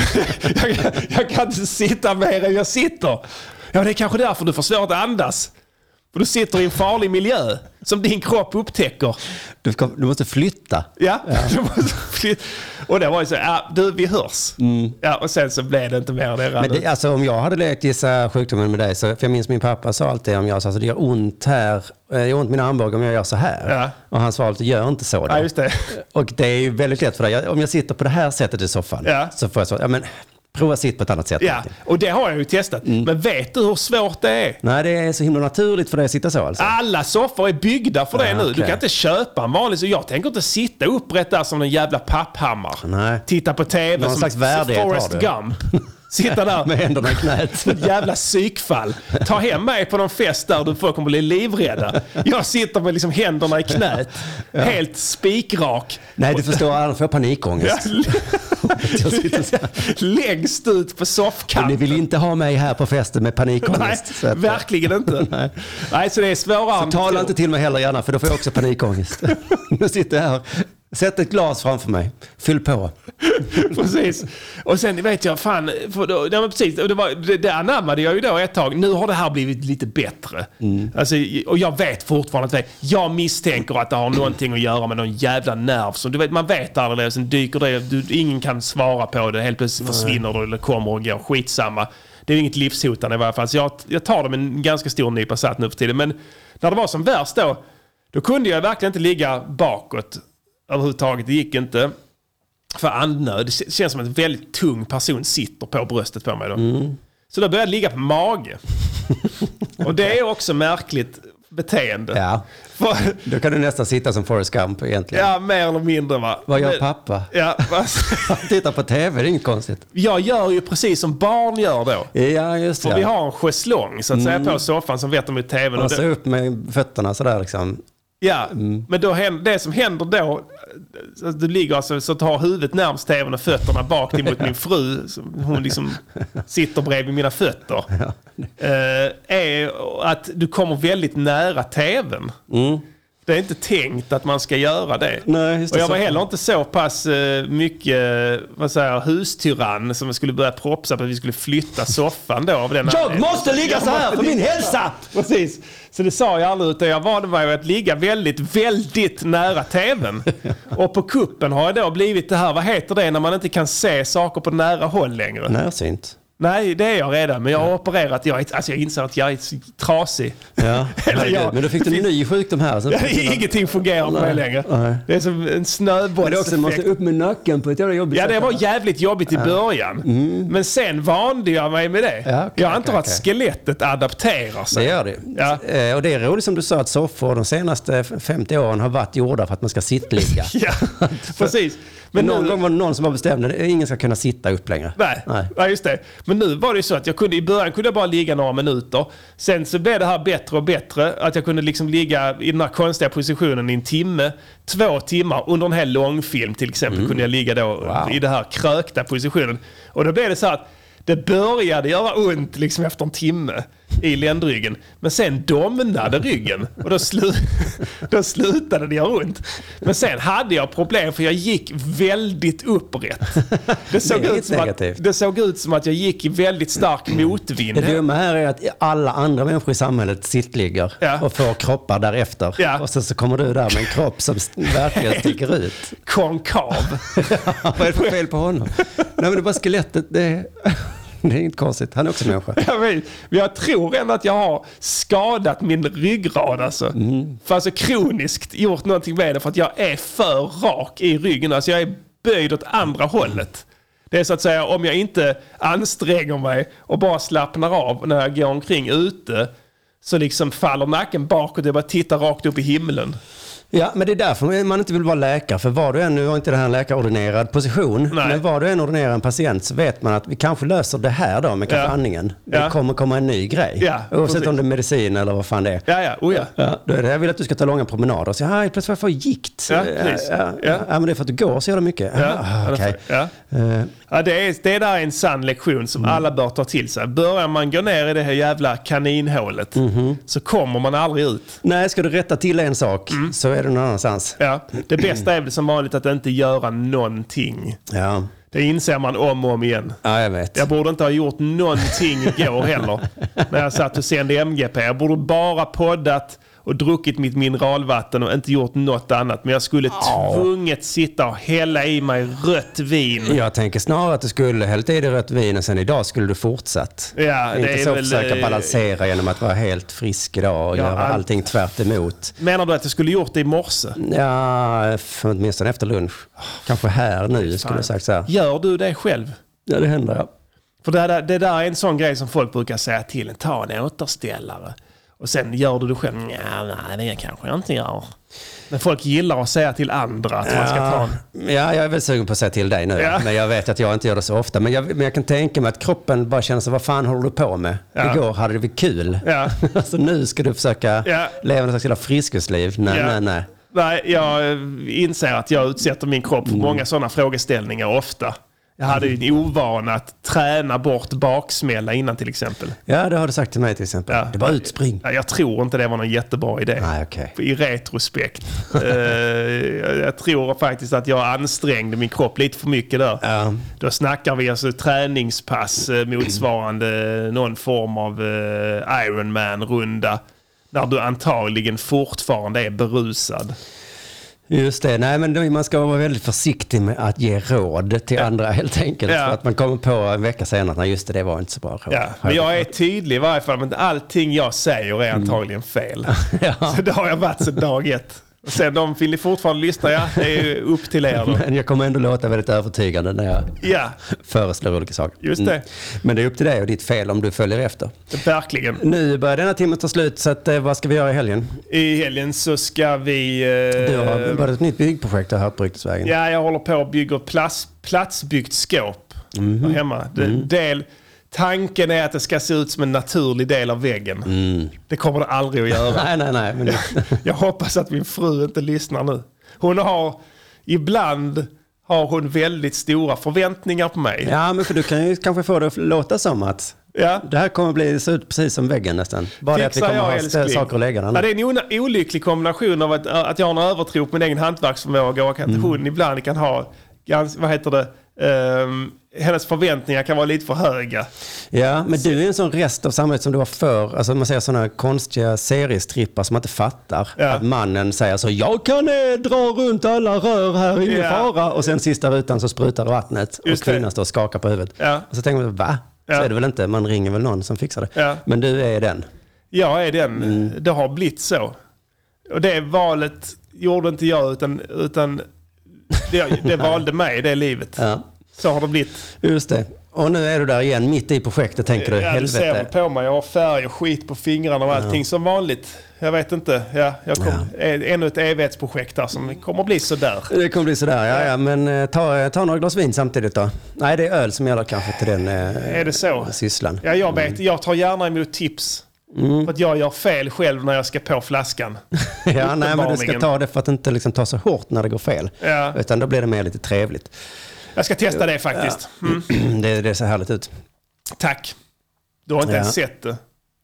jag kan inte sitta mer än jag sitter. Ja, det är kanske därför du får svårt att andas. För du sitter i en farlig miljö som din kropp upptäcker. Du måste flytta. Ja. Du måste flytta. Och det var ju så, vi hörs. Ja, och sen så blev det inte mer det. Men det, alltså, om jag hade lekt gissa sjukdomen med dig, så, för jag minns min pappa sa alltid om jag sa, alltså, det gör ont här, det gör ont mina armbågar om jag gör så här. Ja. Och han sa alltid, gör inte så då. Ja, just det. Och det är ju väldigt lätt för dig. Om jag sitter på det här sättet i soffan, så får jag så, prova sitt på ett annat sätt. Ja, och det har jag ju testat. Men vet du hur svårt det är? Nej, det är så himla naturligt för dig att sitta så alltså. Alla soffor är byggda för det nu. Okay. Du kan inte köpa en vanlig, så jag tänker inte sitta upprätt där som en jävla papphammar. Nej. Titta på tv någon som slags värdighet Forrest Gump. Sitta där med händerna i knät. Ett jävla psykfall. Ta hem mig på någon fest där du folk kommer bli livrädda. Jag sitter med liksom händerna i knät. Helt spikrak. Nej, du förstår, annars får jag panikångest. Jag sitter längst ut på soffkanten. Och ni vill inte ha mig här på festen med panikångest. Nej, så verkligen inte. Nej, så det är svårare. Så tala inte till mig heller gärna, för då får jag också panikångest. Nu sitter jag här. Sätt ett glas framför mig. Fyll på. Precis. Och sen vet jag, det anammade jag ju då ett tag. Nu har det här blivit lite bättre. Alltså, och jag vet fortfarande att jag misstänker att det har någonting att göra med någon jävla nerv. Som, du vet, man vet aldrig, och sen dyker det. Ingen kan svara på det. Helt plötsligt försvinner det eller kommer och går. Skitsamma. Det är inget livshotande i varje fall. Så jag tar det med en ganska stor nypa salt nu för tiden. Men när det var som värst då kunde jag verkligen inte ligga bakåt överhuvudtaget. Det gick inte. För andnöd. Det känns som en väldigt tung person sitter på bröstet på mig då. Så då började jag ligga på mage. Och det är också märkligt beteende. Ja. Då kan du nästan sitta som Forrest Gump egentligen. Ja, mer eller mindre va. Vad gör pappa? Ja, titta på tv, det är inget konstigt. Jag gör ju precis som barn gör då. Ja, just det. För vi har en schäslong så att säga på soffan som vetter mot tvn. Man ser upp med fötterna sådär liksom. Ja, men då det som händer då, du ligger alltså så tar huvudet närmast tvn och fötterna bak emot min fru, hon liksom sitter bredvid mina fötter, är att du kommer väldigt nära tvn. Det är inte tänkt att man ska göra det. Nej, just det. Och jag var heller inte så pass mycket hustyrann som jag skulle börja propsa på att vi skulle flytta soffan då. Av den jag måste ligga så här för min hälsa! Precis. Så det sa jag aldrig, utan jag valde mig att ligga väldigt, väldigt nära tvn. Och på kuppen har jag då blivit det här, vad heter det när man inte kan se saker på nära håll längre? Närsynt. Nej, det är jag redan. Men jag har opererat. Jag inser att jag är trasig. Ja. Men då fick du en ny sjukdom här. Ingenting fungerar på mig längre. Nej. Det är som en snöbollseffekt. Det också måste upp med nacken på ett jävla jobbigt sätt. Ja, det var jävligt jobbigt i början. Men sen vande jag mig med det. Ja, jag antar att skelettet adapterar sig. Det gör det. Ja. Och det är roligt som du sa att soffor de senaste 50 åren har varit gjorda för att man ska sittligga. Ja, precis. Men någon gång var det någon som var bestämd att ingen ska kunna sitta upp längre. Nej, just det. Men nu var det så att i början kunde jag bara ligga några minuter. Sen så blev det här bättre och bättre. Att jag kunde liksom ligga i den här konstiga positionen i 1 timme, 2 timmar. Under en hel långfilm till exempel kunde jag ligga då i det här krökta positionen. Och då blev det så att det började göra ont liksom efter 1 timme i ländryggen. Men sen domnade ryggen. Och då slutade det göra ont. Men sen hade jag problem för jag gick väldigt upprätt. Det såg ut som att jag gick i väldigt stark motvind. Det dumma här är att alla andra människor i samhället sittligger och får kroppar därefter. Ja. Och så kommer du där med en kropp som verkligen sticker ut. Konkav. Vad är det för fel på honom? Nej, men det är bara skelettet. Det är inte konstigt. Han är också människa. Jag tror ändå att jag har skadat min ryggrad. Alltså. För alltså kroniskt gjort någonting med det. För att jag är för rak i ryggen. Alltså jag är böjd åt andra hållet. Det är så att säga om jag inte anstränger mig och bara slappnar av när jag går omkring ute. Så liksom faller nacken bakåt och bara tittar rakt upp i himlen. Ja, men det är därför man inte vill vara läkare. För var du än, nu har inte det här en läkarordinerad position. Nej. Men var du än ordinerar en patient så vet man att vi kanske löser det här då med kanske andningen. Det kommer komma en ny grej. Ja, oavsett om det är medicin eller vad fan det är. Då är det, jag vill att du ska ta långa promenader. Och säga, plötsligt får jag få gikt. Ja, men det är för att du går så jävla mycket. Okay. Det är där en sann lektion som alla bör ta till sig. Börjar man gå ner i det här jävla kaninhålet så kommer man aldrig ut. Nej, ska du rätta till en sak så är det någon annanstans. Ja, det bästa är väl som vanligt att inte göra någonting. Ja. Det inser man om och om igen. Ja, jag vet. Jag borde inte ha gjort någonting igår heller. När jag satt och sände MGP. Jag borde bara poddat och druckit mitt mineralvatten och inte gjort något annat. Men jag skulle tvunget sitta och hälla i mig rött vin. Jag tänker snarare att du skulle hällt i dig rött vin och sen idag skulle du fortsatt. Ja, inte så väl, försöka balansera genom att vara helt frisk idag och göra allting tvärt emot. Menar du att du skulle gjort det i morse? Ja, åtminstone efter lunch. Kanske här nu skulle jag sagt så här. Gör du det själv? Ja, det händer ja. För det där är en sån grej som folk brukar säga till en. Ta en återställare. Och sen gör du det själv. Nej, det kanske jag inte gör. Men folk gillar att säga till andra att man ska ta en. Ja, jag är väl sugen på att säga till dig nu. Ja. Men jag vet att jag inte gör det så ofta. Men jag kan tänka mig att kroppen bara känner sig, vad fan håller du på med? Ja. Igår hade det väl kul. Ja. Så nu ska du försöka leva något slags friskusliv. Nej. Nej, jag inser att jag utsätter min kropp för många sådana frågeställningar ofta. Jag hade ju en ovana att träna bort baksmälla innan till exempel. Ja, det har du sagt till mig till exempel. Ja. Det var utspring. Ja, jag tror inte det var någon jättebra idé. Nej, okay. I retrospekt. Jag tror faktiskt att jag ansträngde min kropp lite för mycket där. Ja. Då snackar vi alltså träningspass motsvarande någon form av Ironman-runda. När du antagligen fortfarande är berusad. Just det, nej men man ska vara väldigt försiktig med att ge råd till andra helt enkelt. För att man kommer på en vecka senare att just det var inte så bra råd. Ja, men jag är tydlig i varje fall, men allting jag säger är antagligen fel. Så det har jag varit sedan dag ett. Och sen de vill fortfarande lyssna, det är upp till er då. Men jag kommer ändå låta väldigt övertygande när jag föreslår olika saker. Just det. Men det är upp till dig och ditt fel om du följer efter. Verkligen. Nu börjar denna timme ta slut, så att, vad ska vi göra i helgen? I helgen så ska vi... Du har börjat ett nytt byggprojekt här på Ryktesvägen. Ja, jag håller på att bygga platsbyggt skåp hemma. Tanken är att det ska se ut som en naturlig del av väggen. Det kommer det aldrig att göra. nej. Men... Jag hoppas att min fru inte lyssnar nu. Ibland har hon väldigt stora förväntningar på mig. Ja, men för du kan ju kanske få det att låta som att det här kommer se ut precis som väggen nästan. Bara det att vi kommer ha saker att lägga den. Ja, det är en olycklig kombination av att jag har en övertro på min egen hantverksförmåga och att hon ibland kan ha, hennes förväntningar kan vara lite för höga. Ja, men du är en sån rest av samhället som du var för. Alltså man säger sådana konstiga seriestrippar som man inte fattar. Att mannen säger så, jag kan dra runt alla rör här, ingen fara. Och sen sista rutan så sprutar vattnet och kvinnan står och skakar på huvudet. Och så tänker man, va? Så är det väl inte, man ringer väl någon som fixar det. Ja. Men du är den. Jag är den. Det har blivit så. Och det valet gjorde inte jag utan det valde mig, det livet. Ja. Så har det blivit. Just det. Och nu är du där igen, mitt i projektet, tänker du, helvete. Du ser på mig, jag har färg och skit på fingrarna och allting som vanligt. Jag vet inte, ännu ett evighetsprojekt där som kommer att bli sådär. Det kommer bli sådär, ja. Men ta några glas vin samtidigt då. Nej, det är öl som gäller kanske till den är det så? Sysslan. Ja, jag vet. Jag tar gärna emot tips. För att jag gör fel själv när jag ska på flaskan. Ja, nej, men du ska ta det för att inte liksom ta så hårt när det går fel. Ja. Utan då blir det mer lite trevligt. Jag ska testa det faktiskt. Det ser härligt ut. Tack. Du har inte ens sett det.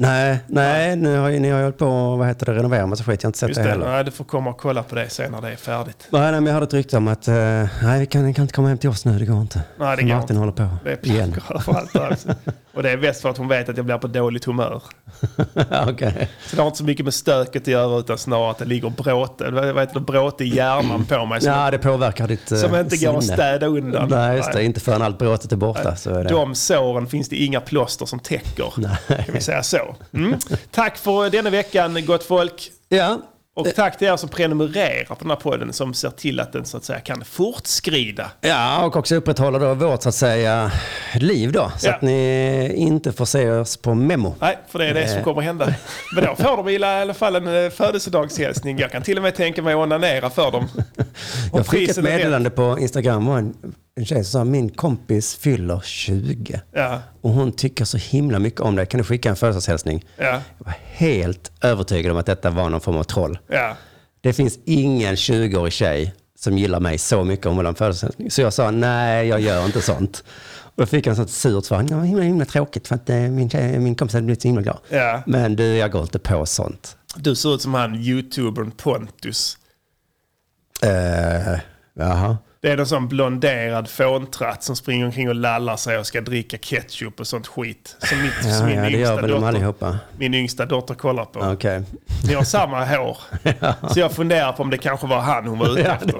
Nej, nu har ni hållit på renovera massa skit. Jag har inte sett det heller. Nej, du får komma och kolla på det sen när det är färdigt. Nej, men jag hade ett rykte om att vi kan inte komma hem till oss nu, det går inte. Nej, det går Martin inte. håller på. Det är plankor överallt alltså. Och det är bäst för att hon vet att jag blir på dåligt humör. Okay. Så det har inte så mycket med stöket att göra utan snarare att det ligger bråte i hjärnan på mig. Ja, det påverkar ditt som inte sinne. går att städa undan. Nej, just det. Inte förrän allt bråtet är borta. Så är det. De såren finns det inga plåster som täcker. Nej. Kan vi säga så. Tack för denna veckan, gott folk. Ja. Och tack till er som prenumererar på den här podden som ser till att den så att säga kan fortskrida. Ja, och också upprätthålla då vårt så att säga liv då. Så att ni inte får se oss på memo. Nej, för det är det som kommer hända. Men då får de i alla fall en födelsedagshälsning. Jag kan till och med tänka mig att onanera för dem. Jag fick ett meddelande på Instagram och en tjej som sa min kompis fyller 20. Ja. Och hon tycker så himla mycket om det. Kan du skicka en födelsedagshälsning? Ja. Jag var helt övertygad om att detta var någon form av troll. Ja. Det finns ingen 20-årig tjej som gillar mig så mycket om en födelsedagshälsning. Så jag sa, nej, jag gör inte sånt. Och då fick jag en sånt surt svar. Det var himla tråkigt för att min kompis hade blivit så himla glad. Ja. Men du, jag går inte på sånt. Du ser ut som han YouTubern Pontus. Jaha. Det är en sån blonderad fåntratt som springer omkring och lallar sig och ska dricka ketchup och sånt skit. Som min yngsta dotter kollar på. Okay. Ni har samma hår. Ja. Så jag funderar på om det kanske var han hon var ute efter.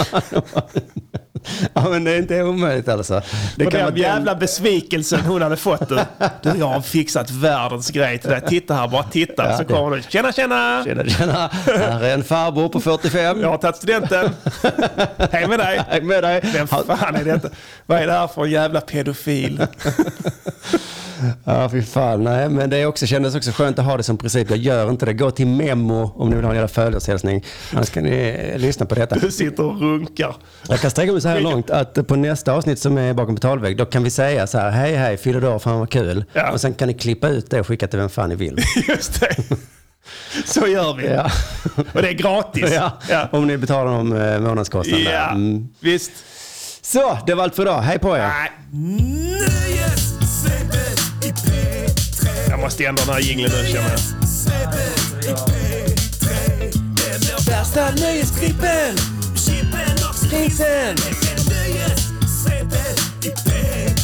Ja, men det är inte omöjligt alltså. Det kan vara jävla besvikelsen hon hade fått. Du, jag har fixat världens grej till dig. Titta här, bara titta. Ja, så kommer du. Tjena. Här är en farbror på 45. Jag har tagit studenten. Hej med dig. Hej med dig. Vem fan är detta? Vad är det här för en jävla pedofil? Ja, fy fan. Nej, men det kändes också skönt att ha det som princip. Jag gör inte det. Gå till memo om ni vill ha en jävla födelsedagshälsning. Annars kan ni lyssna på detta. Du sitter och runkar. Jag kan sträcka mig så här långt att på nästa avsnitt som är bakom betalvägg, då kan vi säga så här, hej, fyller du år, fan vad kul. Ja. Och sen kan ni klippa ut det och skicka till vem fan ni vill. Just det. Så gör vi. Ja. Och det är gratis. Ja. Om ni betalar om månadskostnaden. Ja, visst. Så, det var allt för idag. Hej på er. Jag måste ändra den här jingeln nu, känner jag. Värsta nöjesklippen! Krisen!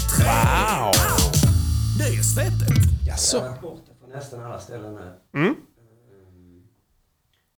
Wow! Nöjesvepet! Jaså? Jag är borta på nästan alla ställen nu.